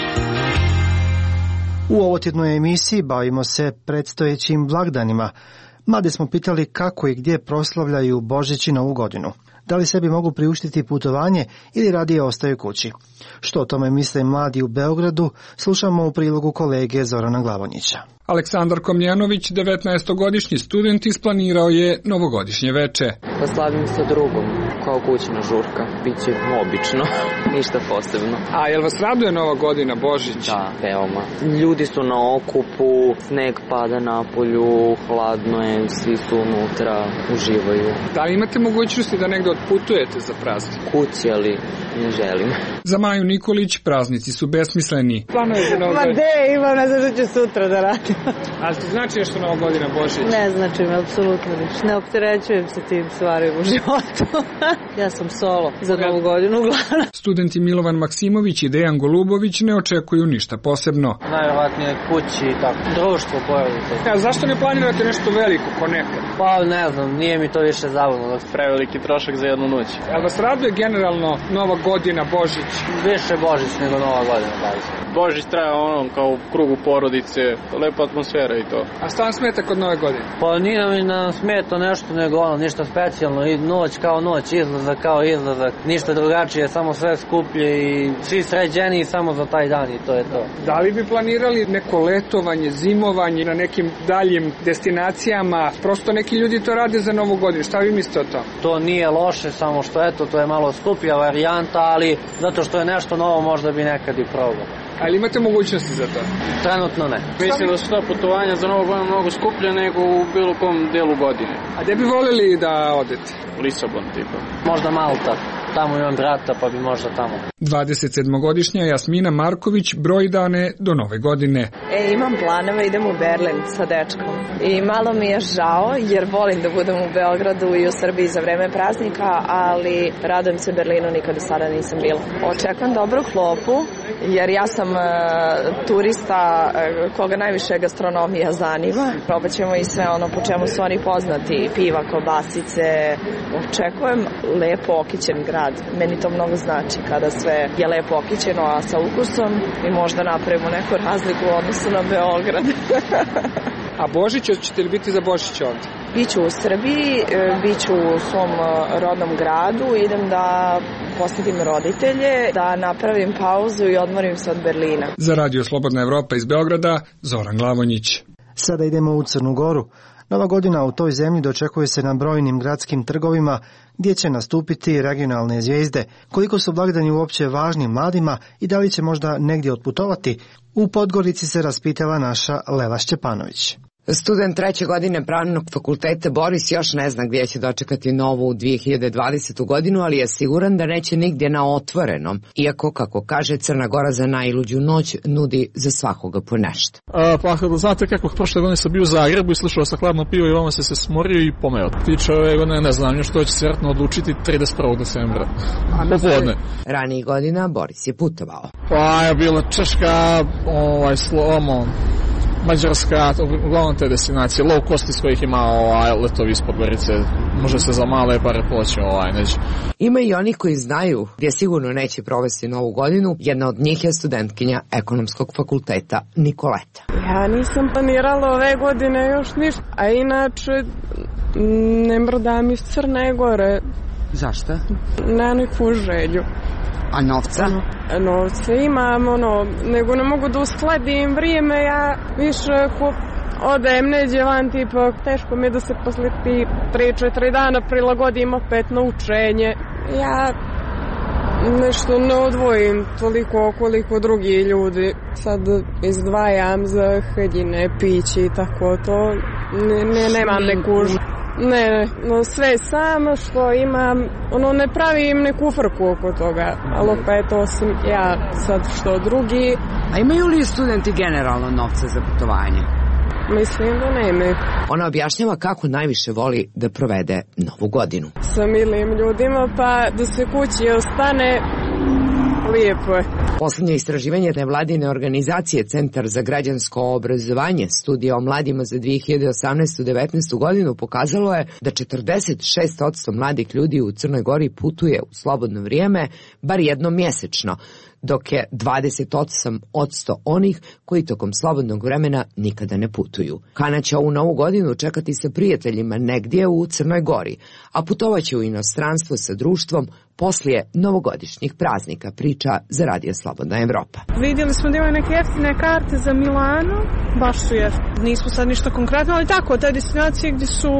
U ovotjednoj emisiji bavimo se predstojećim blagdanima. Mlade smo pitali kako i gdje proslavljaju Božić i Novu godinu. Da li sebi mogu priuštiti putovanje ili radije ostaju kući? Što o tome misle mladi u Beogradu, slušamo u prilogu kolege Zorana Glavonjića. Aleksandar Komljanović, 19-godišnji student, isplanirao je novogodišnje veče. Slavim sa drugom, kao kućna žurka. Biće obično, ništa posebno. A jel vas raduje Nova godina, Božić? Da, veoma. Ljudi su na okupu, sneg pada napolju, hladno je, svi su unutra, uživaju. Da li imate mogućnosti da negde otputujete za praznik? Kući, ali ne želim. Za Maju Nikolić praznici su besmisleni. Planuje za Novu godinu? Imam, ne znam što ću sutra da radim. Ali ti znači nešto Nova godina, Božić? Ne znači mi, apsolutno ništa. Ne opterećujem se tim stvarima u životu. Ja sam solo za Novu godinu uglavnom. Studenti Milovan Maksimović i Dejan Golubović ne očekuju ništa posebno. Najvjerojatnije kući i tako, društvo porodice. A zašto ne planirate nešto veliko ko nekad? Pa ne znam, nije mi to više zabavno. Preveliki trošak za jednu noć. Jel vas raduje generalno Nova godina, Božić? Više Božić nego Nova godina. Božić traje kao u krugu porodice, lepa atmosfera i to. A šta vam smeta kod Nove godine? Pa nije mi nam smeta nešto nego ništa specijalno. I noć kao noć, izlazak kao izlazak. Ništa drugačije, samo sve skuplje i svi sređeni samo za taj dan i to je to. Da li bi planirali neko letovanje, zimovanje na nekim daljim destinacijama? Prosto neki ljudi to rade za Novu godinu. Šta vi mislite o tom? To nije loše, samo što eto, to je malo skuplja varijanta, ali zato što je nešto novo možda bi nekad i probao. Ali imate mogućnosti za to? Trenutno ne. Mislim da su ta putovanja za Novu godinu mnogo skuplje nego u bilo kom delu godine. A gde bi voljeli da odete? Lisabon tipa. Možda Malta. Tamo imam brata pa bi možda tamo. 27-godišnja Jasmina Marković broji dane do Nove godine. Imam planove, idem u Berlin sa dečkom. I malo mi je žao jer volim da budem u Beogradu i u Srbiji za vreme praznika, ali radujem se Berlinu, nikada sada nisam bila. Očekujem dobru klopu jer ja sam turista koga najviše gastronomija zanima. Probat ćemo i sve ono po čemu su oni poznati, piva, kobasice. Očekujem lepo okićen grad. Meni to mnogo znači kada sve je lepo okićeno, a sa ukusom i možda napravimo neku razliku u odnosu na Beograd. A Božić, ćete li biti za Božić ovdje? Biću u Srbiji, biću u svom rodnom gradu, idem da posjetim roditelje, da napravim pauzu i odmorim se od Berlina. Za Radio Slobodna Evropa iz Beograda, Zoran Glavonjić. Sada idemo u Crnu Goru. Nova godina u toj zemlji dočekuje se na brojnim gradskim trgovima gdje će nastupiti regionalne zvijezde. Koliko su blagdani uopće važni mladima i da li će možda negdje otputovati, u Podgorici se raspitala naša Lela Šćepanović. Student 3. godine Pravnog fakulteta Boris još ne zna gdje će dočekati novu 2020. godinu, ali je siguran da neće nigdje na otvorenom, iako, kako kaže, Crna Gora za najluđu noć nudi za svakoga po nešto. Pa znate kako, prošle godine sam bio u Zagrebu i slušao sa hladno pivo i vama se smorio i pomeo. Tiče ove godine ne znam, što će se vjerojatno odlučiti 31. decembra. Popodne. Ranijih godina Boris je putovao. Pa je bila Češka, Slomo, Mađarska, uglavnom te destinacije, low cost iz kojih ima letovi iz Podgorice, može se za male pare poći neđe. Ima i oni koji znaju gdje sigurno neće provesti Novu godinu, jedna od njih je studentkinja Ekonomskog fakulteta Nikoleta. Ja nisam planirala ove godine još ništa, a inače ne mrdam iz Crne Gore. Zašto? Na neku želju. A novca? Novce imam, nego ne mogu da uskladim vrijeme, ja više odem neđe van, tipa, teško mi je da se posle ti 3-4 dana prilagodim opet na učenje. Ja nešto ne odvojim toliko koliko drugi ljudi. Sad izdvajam za haljine, pići i tako to. Nemam neku Ne, no sve sam što imam, ne pravim neku frku oko toga, ali opet osim ja sad što drugi. A imaju li studenti generalno novca za putovanje? Mislim da nemaju. Ona objašnjava kako najviše voli da provede Novu godinu. Sa milim ljudima, pa da se kući ostane, lijepo je. Poslednje istraživanje nevladine organizacije Centar za građansko obrazovanje studija o mladima za 2018-19 godinu pokazalo je da 46% mladih ljudi u Crnoj Gori putuje u slobodno vrijeme bar jednom mjesečno, dok je 28% onih koji tokom slobodnog vremena nikada ne putuju. Hana će ovu Novu godinu čekati sa prijateljima negdje u Crnoj Gori, a putovaće u inostranstvo sa društvom poslije novogodišnjih praznika, priča za Radio Slobodna Evropa. Vidjeli smo da imaju neke jeftine karte za Milano, baš su jeftine. Nismo sad ništa konkretno, ali tako, te destinacije gdje su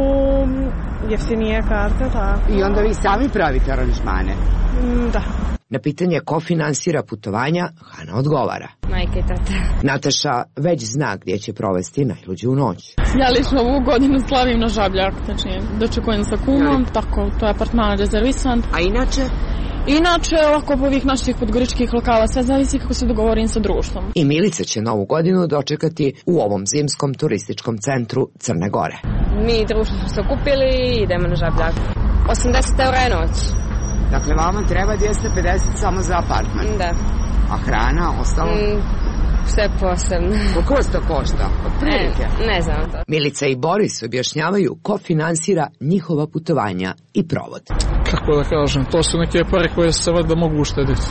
jeftinije karte, tako. I onda vi sami pravite aranžmane? Da. Na pitanje ko finansira putovanja, Hana odgovara. Majka i tata. Nataša već zna gdje će provesti najluđu noć. Ja lično ovu godinu slavim na Žabljak, znači dočekujem sa kumom, tako, to je apartman rezervisan. A inače? Inače, oko ovih naših podgoričkih lokala, sve zavisi kako se dogovorim sa društvom. I Milica će Novu godinu dočekati u ovom zimskom turističkom centru Crne Gore. Mi društvo smo se okupili i idemo na Žabljak. 80 € je noć. Dakle, vama treba 250 samo za apartman? Da. A hrana, ostalo? Sve posebno. Koliko to košta? Od prilike? Ne znam to. Milica i Boris objašnjavaju ko finansira njihova putovanja i provod. Kako da kažem, to su neke pare koje se valjda mogu uštediti.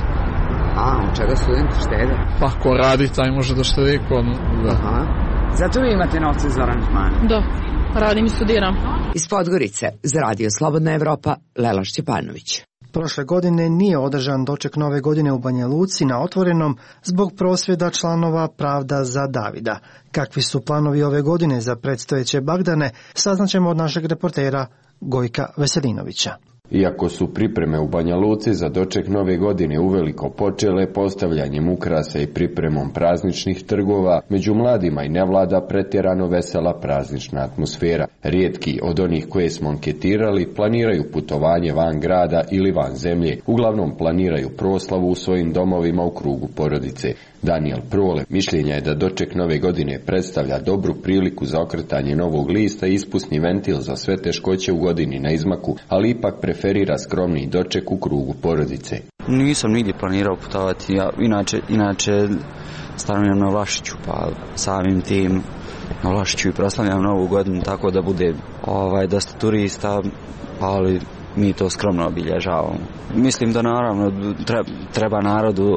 A, od čega studenti štede? Pa ko radi, taj može da štedi. Aha. Zato vi imate novce za aranžmane? Da, radim i studiram. Iz Podgorice, za Radio Slobodna Evropa, Lela Šćepanović. Prošle godine nije održan doček Nove godine u Banja Luci na otvorenom zbog prosvjeda članova Pravda za Davida. Kakvi su planovi ove godine za predstojeće blagdane, saznaćemo od našeg reportera Gojka Veselinovića. Iako su pripreme u Banja Luci za doček Nove godine uveliko počele postavljanjem ukrasa i pripremom prazničnih trgova, među mladima i ne vlada pretjerano vesela praznična atmosfera. Rijetki od onih koje smo anketirali planiraju putovanje van grada ili van zemlje. Uglavnom planiraju proslavu u svojim domovima u krugu porodice. Daniel Prole mišljenja je da doček Nove godine predstavlja dobru priliku za okretanje novog lista i ispusni ventil za sve teškoće u godini na izmaku, ali ipak preferira skromni doček u krugu porodice. Nisam nigdje planirao putovati, ja inače stanujem na Vlašiću, pa samim tim na Vlašiću i proslavljam Novu godinu, tako da bude dosta turista, ali mi to skromno obilježavamo. Mislim da naravno treba narodu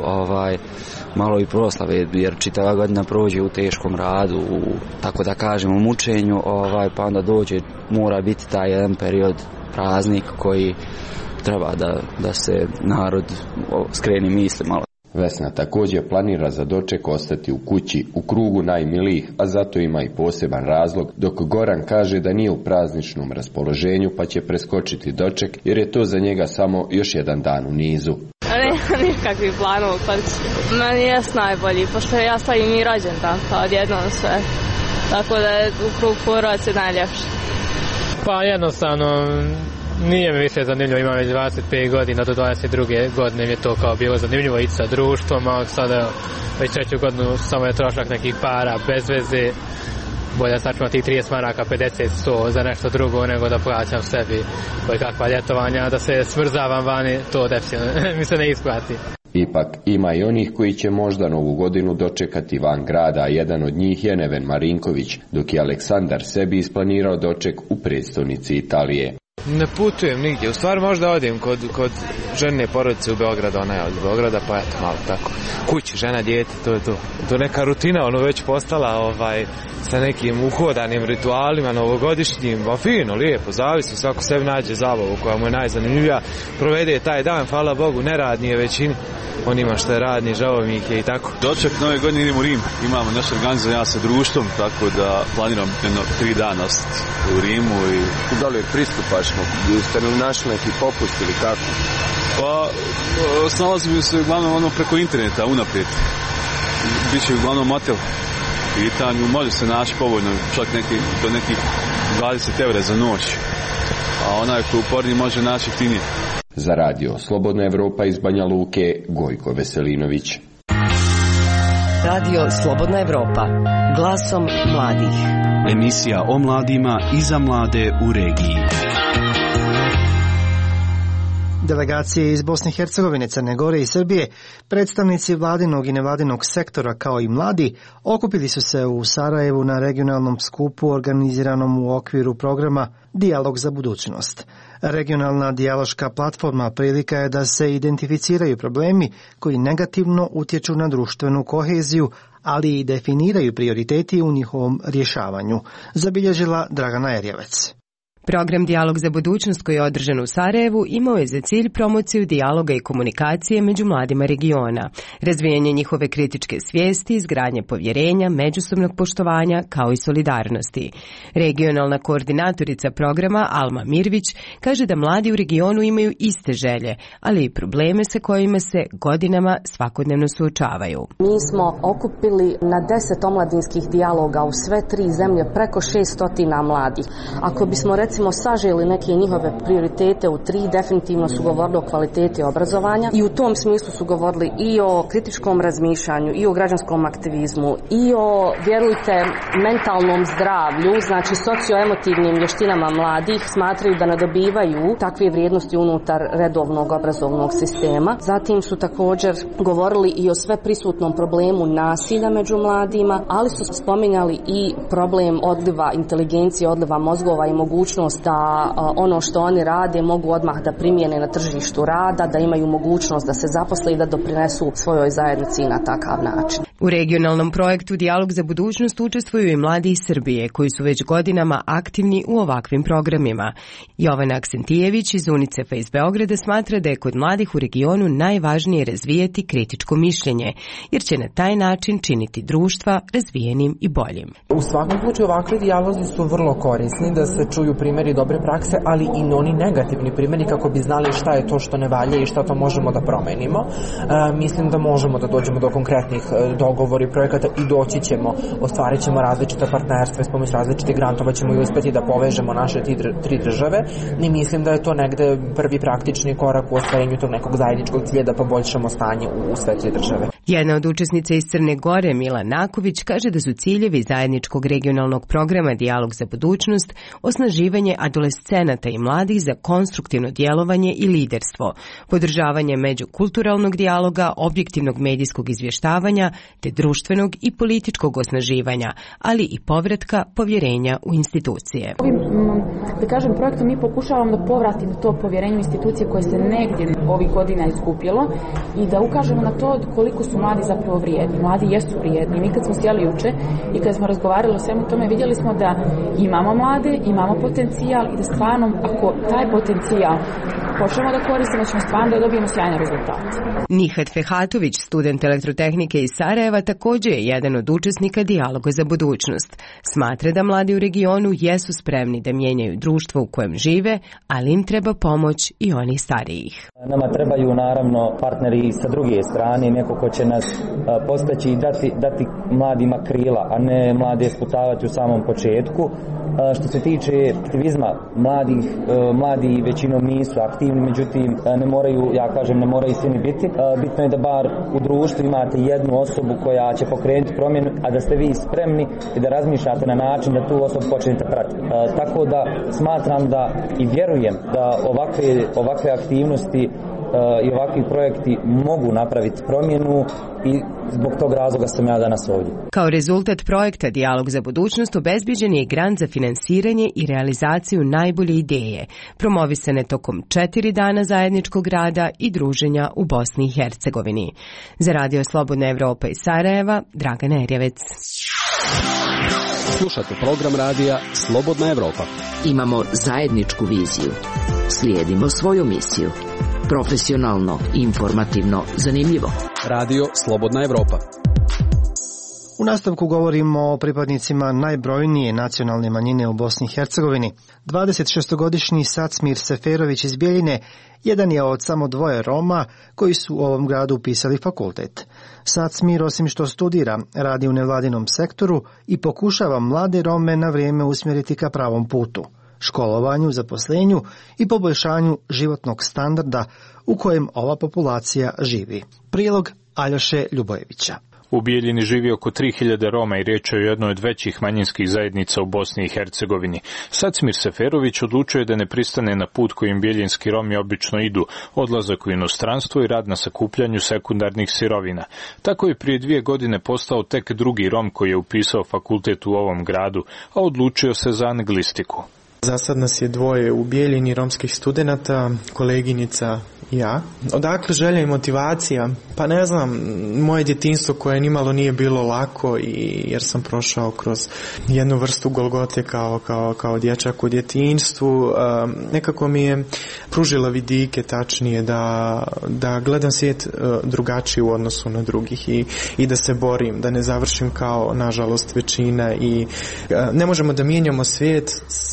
malo i proslave, jer čitava godina prođe u teškom radu, tako da kažemo mučenju, pa onda mora biti taj jedan period praznik koji treba da se narod skreni misli malo. Vesna također planira za doček ostati u kući, u krugu najmilijih, a zato ima i poseban razlog, dok Goran kaže da nije u prazničnom raspoloženju pa će preskočiti doček, jer je to za njega samo još jedan dan u nizu. Ne, nikakvi planov, pa meni je najbolji, pošto ja slavim i rođendan, pa odjednom sve, tako da je u krug porodice najljepše. Pa jednostavno, nije mi više zanimljivo, imam već 25 godina, do 22. godine mi je to kao bilo zanimljivo ići sa društvom, a sada već 3. godinu samo je trošak nekih para, bez veze, bolje sačuvam tih 30 maraka, 50, 100 za nešto drugo nego da plaćam sebi koje kakva ljetovanja, da se smrzavam vani, to definitivno mi se ne isplati. Ipak ima i onih koji će možda Novu godinu dočekati van grada, a jedan od njih je Neven Marinković, dok je Aleksandar sebi isplanirao doček u prijestolnici Italije. Ne putujem nigdje, u stvari možda odim kod žene porodice u Beogradu, ona je od Beograda, pa eto malo tako. Kući, žena, dijete, to je to. To neka rutina, ono već postala sa nekim uhodanim ritualima novogodišnjim, fino, lijepo, zavisi, svako sebi nađe zabavu koja mu je najzanimljivija, provede taj dan, hvala Bogu, ne radni je većini, onima što je radni, žao mi ih je i tako. Doček Nove godine idemo u Rim, imamo naš organizovan sa društvom, tako da planiram 3 dana ostati u Rimu. I da li pristupaš, ste li našli neki popust ili kako? Pa, snalazim se uglavnom preko interneta, unaprijed. Biće uglavnom motel. Pitanju može se naći povoljno, čak do nekih 20 € za noć, a onaj ko uporni može naći jeftinije. Za radio Slobodna Evropa iz Banja Luke, Gojko Veselinović. Radio Slobodna Evropa, glasom mladih. Emisija o mladima i za mlade u regiji. Delegacije iz Bosne i Hercegovine, Crne Gore i Srbije, predstavnici vladinog i nevladinog sektora kao i mladi, okupili su se u Sarajevu na regionalnom skupu organiziranom u okviru programa Dijalog za budućnost. Regionalna dijaloška platforma prilika je da se identificiraju problemi koji negativno utječu na društvenu koheziju, ali i definiraju prioriteti u njihovom rješavanju, zabilježila Dragana Erjevec. Program Dijalog za budućnost koji je održan u Sarajevu imao je za cilj promociju dijaloga i komunikacije među mladima regiona, razvijanje njihove kritičke svijesti, izgradnje povjerenja, međusobnog poštovanja kao i solidarnosti. Regionalna koordinatorica programa Alma Mirvić kaže da mladi u regionu imaju iste želje, ali i probleme sa kojima se godinama svakodnevno suočavaju. Mi smo okupili na 10 omladinskih dijaloga u sve 3 zemlje preko 600 mladih. Ako bismo recimo saželi neke njihove prioritete u 3, definitivno su govorili o kvaliteti obrazovanja i u tom smislu su govorili i o kritičkom razmišljanju, i o građanskom aktivizmu, i o, vjerujte, mentalnom zdravlju, znači socioemotivnim vještinama mladih. Smatraju da ne dobivaju takve vrijednosti unutar redovnog obrazovnog sistema. Zatim su također govorili i o sve prisutnom problemu nasilja među mladima, ali su spominjali i problem odliva inteligencije, odliva mozgova i mogućnost da ono što oni rade mogu odmah da primijene na tržištu rada, da imaju mogućnost da se zaposle i da doprinesu svojoj zajednici na takav način. U regionalnom projektu Dijalog za budućnost učestvuju i mladi iz Srbije koji su već godinama aktivni u ovakvim programima. Jovana Aksentijević iz UNICEF-a iz Beograda smatra da je kod mladih u regionu najvažnije razvijati kritičko mišljenje, jer će na taj način činiti društva razvijenim i boljim. U svakom slučaju ovakvi dijalozi su vrlo korisni, da se čuju primjeri dobre prakse, ali i oni negativni primjeri kako bi znali šta je to što ne valja i šta to možemo da promenimo. Mislim da možemo da dođemo do konkretnih dogovori projekata i doći ćemo, ostvarit ćemo različita partnerstva i s pomoć različitih grantova ćemo i uspjeti da povežemo naše 3 države i mislim da je to negde prvi praktični korak u ostvarenju tog nekog zajedničkog cilja da poboljšamo stanje u sve 3 države. Jedna od učesnica iz Crne Gore, Mila Naković, kaže da su ciljevi zajedničkog regionalnog programa Dijalog za budućnost osnaživanje adolescenata i mladih za konstruktivno djelovanje i liderstvo, podržavanje međukulturalnog dijaloga, objektivnog medijskog izvještavanja te društvenog i političkog osnaživanja, ali i povratka povjerenja u institucije. Ovim, da kažem, projektom mi pokušavamo da povratimo to povjerenje u institucije koje se negdje ovih godina izgubilo i da ukažemo na to koliko su mladi zapravo vrijedni. Mladi jesu vrijedni. Mi kad smo sjeli juče i kad smo razgovarali o svemu tome, vidjeli smo da imamo mlade, imamo potencijal i da stvarno, ako taj potencijal počnemo da koristimo, ćemo stvarno da dobijemo sjajne rezultate. Nihat Fehatović, student elektrotehnike iz Sarajeva, također je jedan od učesnika Dijaloga za budućnost. Smatra da mladi u regionu jesu spremni da mijenjaju društvo u kojem žive, ali im treba pomoć i onih starijih. Nama trebaju naravno partneri sa druge strane, neko ko će nas postaći i dati mladima krila, a ne mlade sputavati u samom početku. Što se tiče aktivizma, mladi većinom nisu aktivni, međutim ne moraju svi ni biti. Bitno je da bar u društvu imate jednu osobu koja će pokrenuti promjenu, a da ste vi spremni i da razmišljate na način da tu osobu počnete pratiti. Tako da smatram da i vjerujem da ovakve aktivnosti i ovakvi projekti mogu napraviti promjenu i zbog tog razloga sam ja danas ovdje. Kao rezultat projekta Dijalog za budućnost obezbiđen je grant za finansiranje i realizaciju najbolje ideje, promovisane tokom 4 dana zajedničkog rada i druženja u Bosni i Hercegovini. Za Radio Slobodna Evropa iz Sarajeva, Dragana Erjevec. Slušate program radija Slobodna Evropa. Imamo zajedničku viziju. Slijedimo svoju misiju. Profesionalno, informativno, zanimljivo. Radio Slobodna Evropa. U nastavku govorimo o pripadnicima najbrojnije nacionalne manjine u Bosni i Hercegovini. 26-godišnji Sacmir Seferović iz Bjeljine jedan je od samo 2 Roma koji su u ovom gradu upisali fakultet. Sacmir, osim što studira, radi u nevladinom sektoru i pokušava mlade Rome na vrijeme usmjeriti ka pravom putu, školovanju, zaposlenju i poboljšanju životnog standarda u kojem ova populacija živi. Prilog Aljoše Ljubojevića. U Bijeljini živi oko 3000 Roma i riječ je o jednoj od većih manjinskih zajednica u Bosni i Hercegovini. Sacmir Seferović odlučio je da ne pristane na put kojim bijeljinski Romi obično idu, odlazak u inostranstvo i rad na sakupljanju sekundarnih sirovina. Tako je prije 2 godine postao tek drugi Rom koji je upisao fakultet u ovom gradu, a odlučio se za anglistiku. Za sad nas je 2 u Bijeljini romskih studenata, koleginica i ja. Odakle želja i motivacija? Pa ne znam, moje djetinjstvo koje nimalo nije bilo lako jer sam prošao kroz jednu vrstu golgote kao dječak u djetinjstvu. Nekako mi je pružila vidike, tačnije, da gledam svijet drugačiji u odnosu na drugih i da se borim, da ne završim kao, nažalost, većina i ne možemo da mijenjamo svijet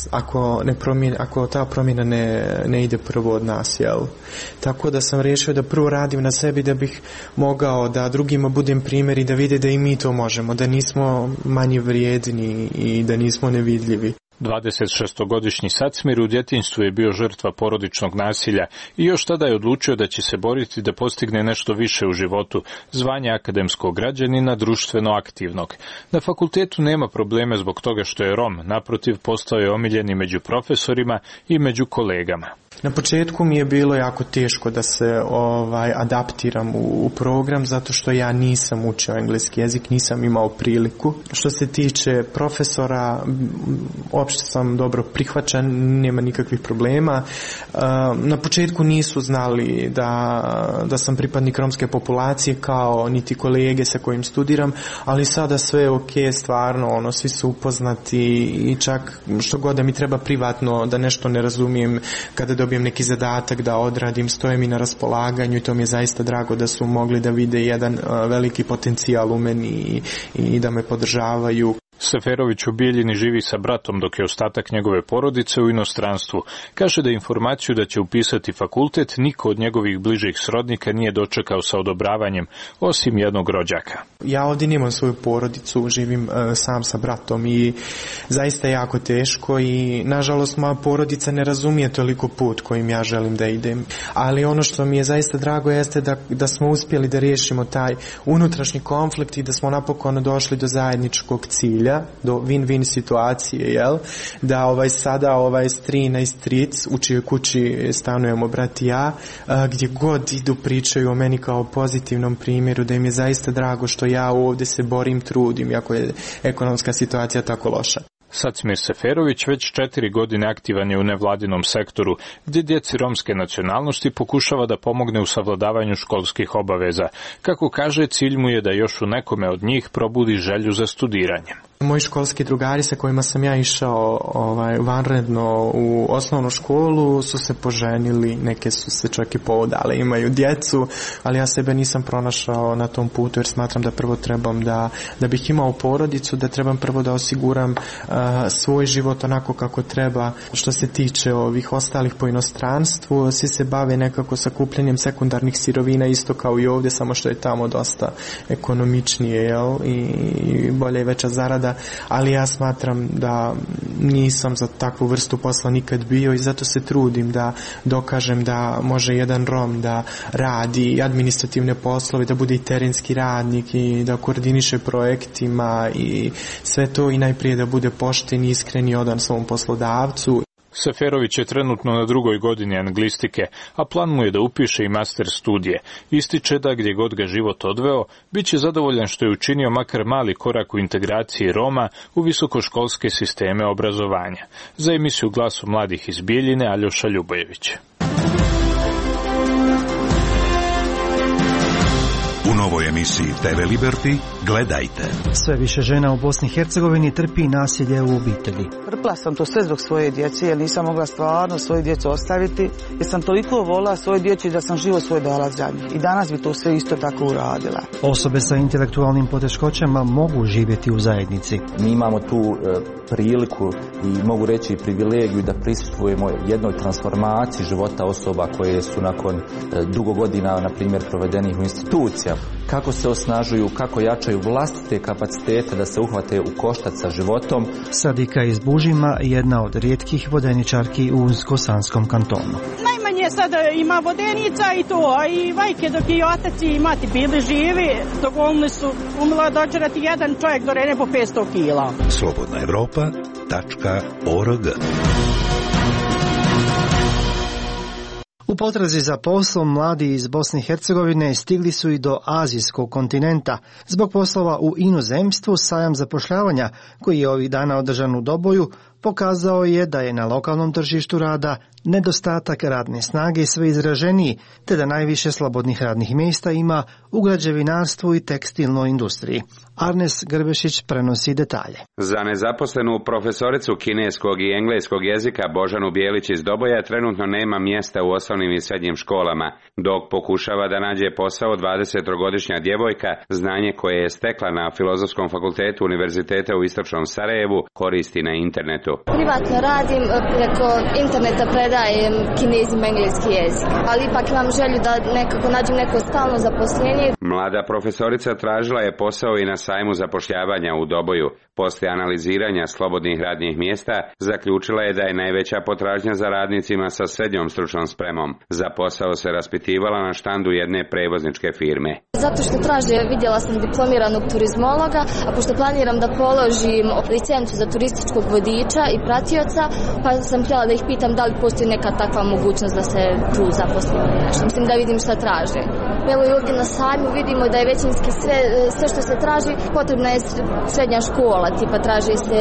ako ta promjena ne ide prvo od nas, jel? Tako da sam riješio da prvo radim na sebi da bih mogao da drugima budem primjer i da vide da i mi to možemo, da nismo manje vrijedni i da nismo nevidljivi. 26-godišnji Sacmir u djetinjstvu je bio žrtva porodičnog nasilja i još tada je odlučio da će se boriti da postigne nešto više u životu, zvanje akademskog građanina, društveno aktivnog. Na fakultetu nema probleme zbog toga što je Rom, naprotiv postao je omiljeni među profesorima i među kolegama. Na početku mi je bilo jako teško da se adaptiram u program zato što ja nisam učio engleski jezik, nisam imao priliku. Što se tiče profesora, uopšte sam dobro prihvaćen, nema nikakvih problema. Na početku nisu znali da sam pripadnik romske populacije kao niti kolege sa kojim studiram, ali sada sve je ok, stvarno, svi su upoznati i čak što god da mi treba privatno da nešto ne razumijem, kada dobijem neki zadatak da odradim, stoje mi na raspolaganju i to mi je zaista drago da su mogli da vide jedan veliki potencijal u meni i da me podržavaju. Seferović u Bijeljini živi sa bratom dok je ostatak njegove porodice u inostranstvu. Kaže da informaciju da će upisati fakultet niko od njegovih bližih srodnika nije dočekao sa odobravanjem, osim jednog rođaka. Ja ovdje nemam svoju porodicu, živim sam sa bratom i zaista je jako teško i nažalost moja porodica ne razumije toliko put kojim ja želim da idem. Ali ono što mi je zaista drago jeste da smo uspjeli da riješimo taj unutrašnji konflikt i da smo napokon došli do zajedničkog cilja, do win-win situacije, jel? Da sada strina i stric u čijoj kući stanujemo brat i ja, gdje god idu pričaju o meni kao pozitivnom primjeru, da im je zaista drago što ja ovdje se borim, trudim, iako je ekonomska situacija tako loša. Sacmir Seferović već 4 godine aktivan je u nevladinom sektoru, gdje djeci romske nacionalnosti pokušava da pomogne u savladavanju školskih obaveza. Kako kaže, cilj mu je da još u nekome od njih probudi želju za studiranjem. Moji školski drugari sa kojima sam ja išao vanredno u osnovnu školu su se poženili, neke su se čak i poudale, imaju djecu, ali ja sebe nisam pronašao na tom putu jer smatram da prvo trebam da bih imao porodicu, da trebam prvo da osiguram svoj život onako kako treba. Što se tiče ovih ostalih po inostranstvu, svi se bave nekako sakupljanjem sekundarnih sirovina isto kao i ovdje, samo što je tamo dosta ekonomičnije, jel? I bolja i veća zarada. Ali ja smatram da nisam za takvu vrstu posla nikad bio i zato se trudim da dokažem da može jedan Rom da radi administrativne poslove, da bude i terenski radnik i da koordiniše projektima i sve to i najprije da bude pošten, iskren i odan svom poslodavcu. Seferović je trenutno na 2. godini anglistike, a plan mu je da upiše i master studije. Ističe da gdje god ga život odveo, bit će zadovoljan što je učinio makar mali korak u integraciji Roma u visokoškolske sisteme obrazovanja. Za emisiju Glasu mladih iz Bijeljine, Aljoša Ljubojević. U novoj emisiji TV Liberty gledajte. Sve više žena u Bosni i Hercegovini trpi nasilje u obitelji. Trpila sam to sve zbog svoje djece, jer nisam mogla stvarno svoju djecu ostaviti, jer sam toliko volila svoju djecu da sam život svoj dala za njih. I danas bi to sve isto tako uradila. Osobe sa intelektualnim poteškoćama mogu živjeti u zajednici. Mi imamo tu priliku i mogu reći privilegiju da prisustvujemo jednoj transformaciji života osoba koje su nakon dugo godina, na primjer, provedenih u institucijama. Kako se osnažuju, kako jačaju vlastite kapacitete da se uhvate u koštac sa životom. Sadika iz Bužima, jedna od rijetkih vodeničarki u Unsko-Sanskom kantonu. Najmanje sada ima vodenica i to, a i vajke dok i otac i mati bili živi, dovoljni su umila dođerati jedan čovjek do rene po 500 kila. slobodnaevropa.org. U potrazi za poslom mladi iz Bosne i Hercegovine stigli su i do azijskog kontinenta. Zbog poslova u inozemstvu, sajam zapošljavanja, koji je ovih dana održan u Doboju, pokazao je da je na lokalnom tržištu rada nedostatak radne snage sve izraženiji, te da najviše slobodnih radnih mjesta ima u građevinarstvu i tekstilnoj industriji. Arnes Grbešić prenosi detalje. Za nezaposlenu profesoricu kineskog i engleskog jezika Božanu Bijelić iz Doboja trenutno nema mjesta u osnovnim i srednjim školama. Dok pokušava da nađe posao, 20-godišnja djevojka znanje koje je stekla na Filozofskom fakultetu Univerziteta u Istočnom Sarajevu koristi na internetu. Privatno radim, preko interneta predajem kinezima engleski jezik, ali ipak imam želju da nekako nađem neko stalno zaposlenje. Mlada profesorica tražila je posao i na sajmu zapošljavanja u Doboju. Poslije analiziranja slobodnih radnih mjesta, zaključila je da je najveća potražnja za radnicima sa srednjom stručnom spremom. Za posao se raspitivala na štandu jedne prevozničke firme. Zato što traže, vidjela sam diplomiranog turizmologa, a pošto planiram da položim licencu za turističkog vodiča i pratioca, pa sam htjela da ih pitam da li postoji neka takva mogućnost da se tu zaposlim. Mislim da vidim šta traže. Evo i ovdje na sajmu vidimo da je većinski sve što se traži, potrebna je srednja škola, tipa traži se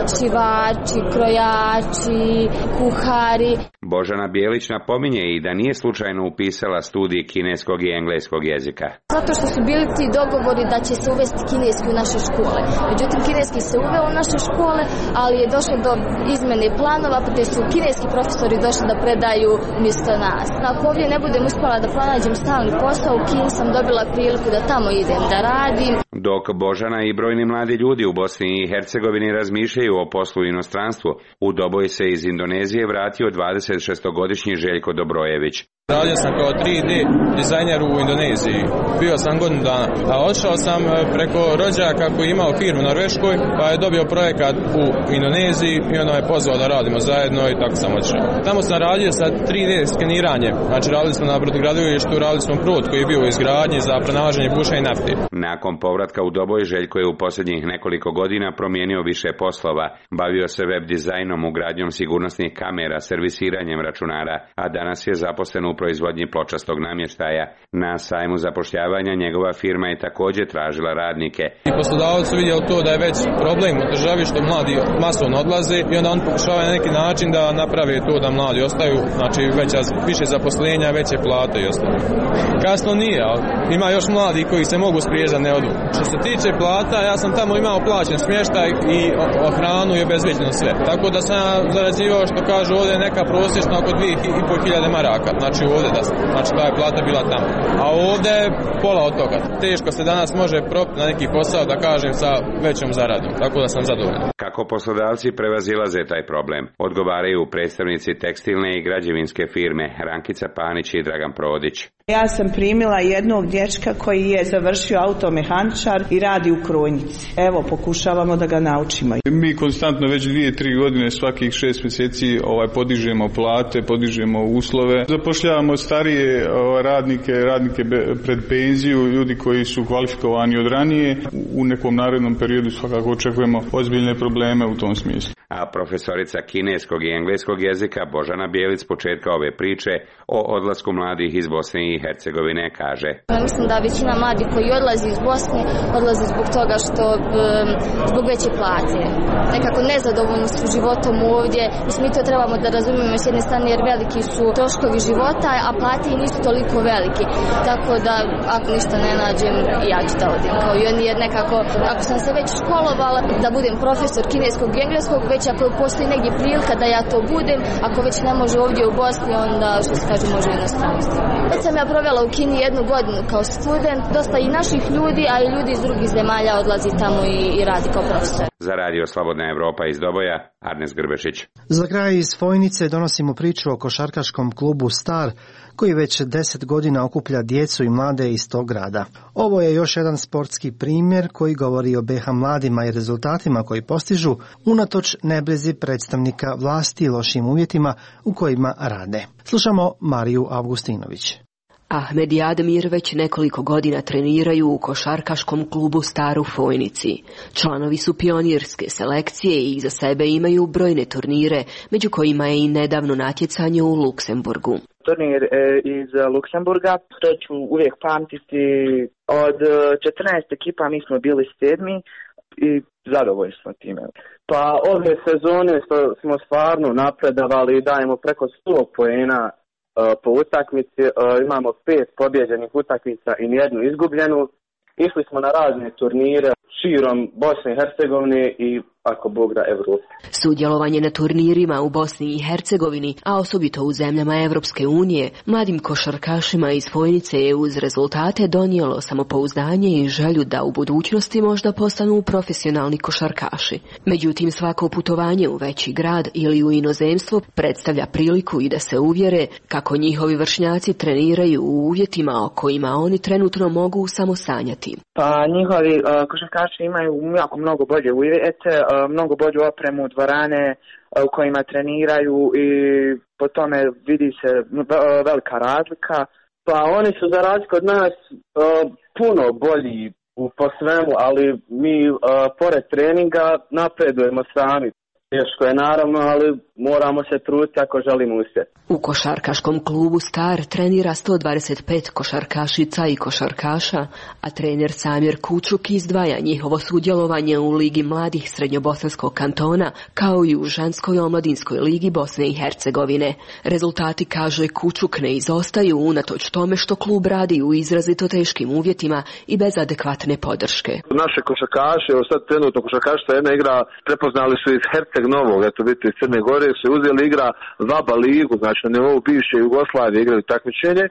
šivači, krojači, kuhari. Božana Bijelić napominje i da nije slučajno upisala studij kineskog i engleskog jezika. Zato što su bili ti dogovori da će se uvesti kineski u naše škole. Međutim, kineski se uveo u naše škole, ali je došlo do izmene planova, te su kineski profesori došli da predaju umjesto nas. Ako ovdje ne budem uspjela da pronađem stalni posao, u Kini sam dobila priliku da tamo idem da radim. Dok Božana i brojni mladi ljudi u Bosni i Hercegovini razmišljaju o poslu u inostranstvu, u Doboj se iz Indonezije vratio 26-godišnji Željko Dobrojević. Radio sam kao 3D dizajner u Indoneziji. Bio sam godinu dana. A odšao sam preko rođaka koji je imao firmu u Norveškoj, pa je dobio projekat u Indoneziji i onda me pozvao da radimo zajedno i tako sam odšao. Tamo sam radio sa 3D skeniranje. Znači radili smo na brodogradilištu, radili smo prut koji je bio u izgradnji za pronalaženje buša i nafte. Nakon povratka u Doboj, Željko je u posljednjih nekoliko godina promijenio više poslova. Bavio se web dizajnom, ugradnjom sigurnosnih kamera, servisiranjem računara, a danas je zaposlen u proizvodnji pločastog namještaja. Na sajmu zapošljavanja njegova firma je također tražila radnike. I poslodavac su vidjeli to da je već problem u državi što mladi masovno odlaze i onda on pokušava na neki način da naprave to da mladi ostaju, znači više zaposlenja, veće plate i ostalo. Kasno nije, ali ima još mladi koji se mogu sprijeti da ne odu. Što se tiče plata, ja sam tamo imao plaćen smještaj i hranu i obezbeđeno sve. Tako da sam zarađivao, što kažu ovdje, neka prosječna oko 2.500 maraka. Znači ovdje znači ta je plata bila tamo. A ovdje je pola od toga. Teško se danas može propiti na neki posao, da kažem, sa većom zaradom. Tako da sam zadovoljan. Kako poslodavci prevazilaze taj problem, odgovaraju predstavnici tekstilne i građevinske firme Rankica Panić i Dragan Prodić. Ja sam primila jednog dječka koji je završio automehaničar i radi u krojnici. Evo, pokušavamo da ga naučimo. Mi konstantno već 2-3 godine svakih 6 mjeseci podižemo plate, podižemo uslove. Zapošljavamo starije radnike pred penziju, ljudi koji su kvalifikovani od ranije. U nekom narednom periodu svakako očekujemo ozbiljne probleme u tom smislu. a profesorica kineskog i engleskog jezika Božana Bijelić s početka ove priče o odlasku mladih iz Bosne i Hercegovine kaže: Mislim da većina mladih koji odlazi iz Bosne odlazi zbog toga što zbog veće plate. Nekako nezadovoljni su životom ovdje. Mislim, mi to trebamo da razumijemo s jedne strane jer veliki su troškovi života, a plate i nisu toliko veliki. Tako da ako ništa ne nađem, ja ću da odim kao i oni, jer nekako ako sam se već školovala da budem profesor kineskog i engleskog, već ako postoji negdje prilika da ja to budem, ako već ne može ovdje u Bosni, onda što se kaže može u inostranstvu. Već sam ja provela u Kini 1 godinu kao student, dosta i naših ljudi, a i ljudi iz drugih zemalja odlazi tamo i radi kao profesor. Za Radio Slobodna Evropa iz Doboja, Arnes Grbešić. Za kraj iz Fojnice donosimo priču o košarkaškom klubu Star, koji već 10 godina okuplja djecu i mlade iz tog grada. Ovo je još jedan sportski primjer koji govori o BiH mladima i rezultatima koji postižu unatoč nebrizi predstavnika vlasti i lošim uvjetima u kojima rade. Slušamo Mariju Avgustinović. Ahmed i Admir već nekoliko godina treniraju u košarkaškom klubu Star u Fojnici. Članovi su pionirske selekcije i iza sebe imaju brojne turnire, među kojima je i nedavno natjecanje u Luksemburgu. Turnir iz Luksemburga, to ću uvijek pamtiti. Od 14 ekipa mi smo bili 7. i zadovoljni smo time. Pa ove sezone smo stvarno napredovali i dajemo preko 100 poena po utakmici, imamo 5 pobjeđenih utakmica i nijednu izgubljenu. Išli smo na razne turnire širom Bosne i Hercegovine i ako Bog da Evrope. Sudjelovanje na turnirima u Bosni i Hercegovini, a osobito u zemljama Evropske unije, mladim košarkašima iz Fojnice je uz rezultate donijelo samopouzdanje i želju da u budućnosti možda postanu profesionalni košarkaši. Međutim, svako putovanje u veći grad ili u inozemstvo predstavlja priliku i da se uvjere kako njihovi vršnjaci treniraju u uvjetima o kojima oni trenutno mogu samo sanjati. Pa njihovi košarkaši imaju jako mnogo bolje uvjete, mnogo bolju opremu, dvorane u kojima treniraju i po tome vidi se velika razlika. Pa oni su za razliku od nas puno bolji po svemu, ali mi pored treninga napredujemo sami. Teško je naravno, ali moramo se truditi ako želimo uspjeti. U košarkaškom klubu Star trenira 125 košarkašica i košarkaša, a trener Samir Kučuk izdvaja njihovo sudjelovanje u Ligi mladih Srednjobosanskog kantona, kao i u ženskoj omladinskoj ligi Bosne i Hercegovine. Rezultati, kaže Kučuk, ne izostaju unatoč tome što klub radi u izrazito teškim uvjetima i bez adekvatne podrške. Naše košarkaše, sad trenutno košarkašica jedna igra, prepoznali su iz Herceg Novog, eto vidite iz Crne Gore, se uzeli igra VABA ligu, znači na nivou bivše Jugoslavije igrali takmičenje.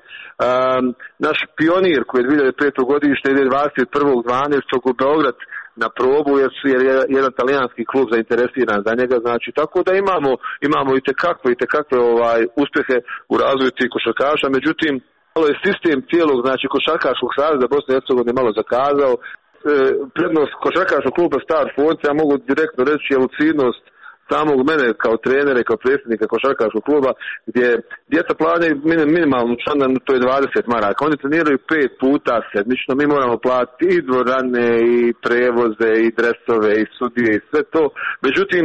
Naš pionir koji je 2005. godište ide 21.12. u Beograd na probu jer je jedan talijanski klub zainteresiran za njega, znači tako da imamo i tekakve uspjehe u razvoju tih košarkaša, međutim malo je sistem cijelog znači košarkaškog saveza Bosne i Hercegovine malo zakazao. Prednost košarkaškog kluba Star Fojnice, ja mogu direktno reći, je lucidnost samog mene kao trenera i kao predsjednika košarkaškog kluba, gdje djeca plaćaju minimalnu članarinu, to je 20 maraka. Oni treniraju 5 puta sedmično, mi moramo platiti i dvorane, i prevoze, i dresove, i sudije, i sve to. Međutim,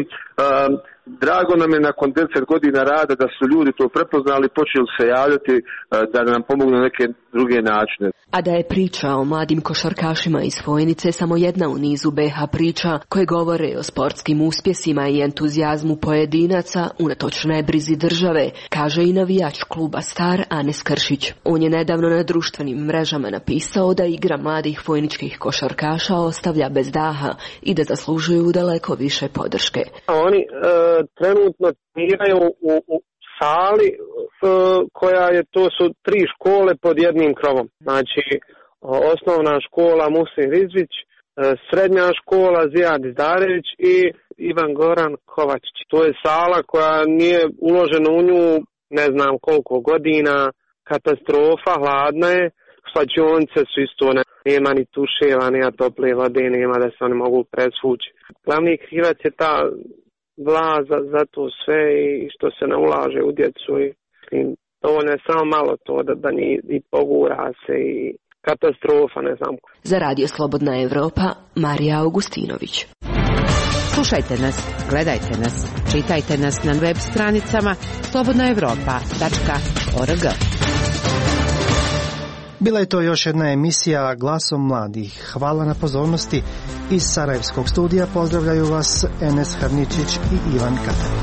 drago nam je nakon 10 godina rada da su ljudi to prepoznali i počeli se javljati da nam pomognu na neke druge načine. A da je priča o mladim košarkašima iz Fojnice samo jedna u nizu BiH priča koje govore o sportskim uspjesima i entuzijazmu pojedinaca unatoč nebrizi države, kaže i navijač kluba Star Anes Kršić. On je nedavno na društvenim mrežama napisao da igra mladih fojničkih košarkaša ostavlja bez daha i da zaslužuju daleko više podrške. Oni trenutno treniraju u sali koja je, to su 3 škole pod jednim krovom. Znači osnovna škola Musin Rizvić, srednja škola Zijad Izdarević i Ivan Goran Kovačić. To je sala koja nije uložena u nju ne znam koliko godina, katastrofa, hladna je, slačionice su isto, nema ni tuševa, nema tople vode, nema da se oni mogu presvući. Glavni krivac je ta vlast za to sve i što se ne ulaže u djecu i dovoljno je samo malo to da i pogura se i katastrofa, ne znam. Za Radio Slobodna Evropa, Marija Augustinović. Slušajte nas, gledajte nas, čitajte nas na web stranicama slobodnaevropa.org. Bila je to još jedna emisija Glasom mladih. Hvala na pozornosti. Iz Sarajevskog studija pozdravljaju vas Enes Hrničić i Ivan Katar.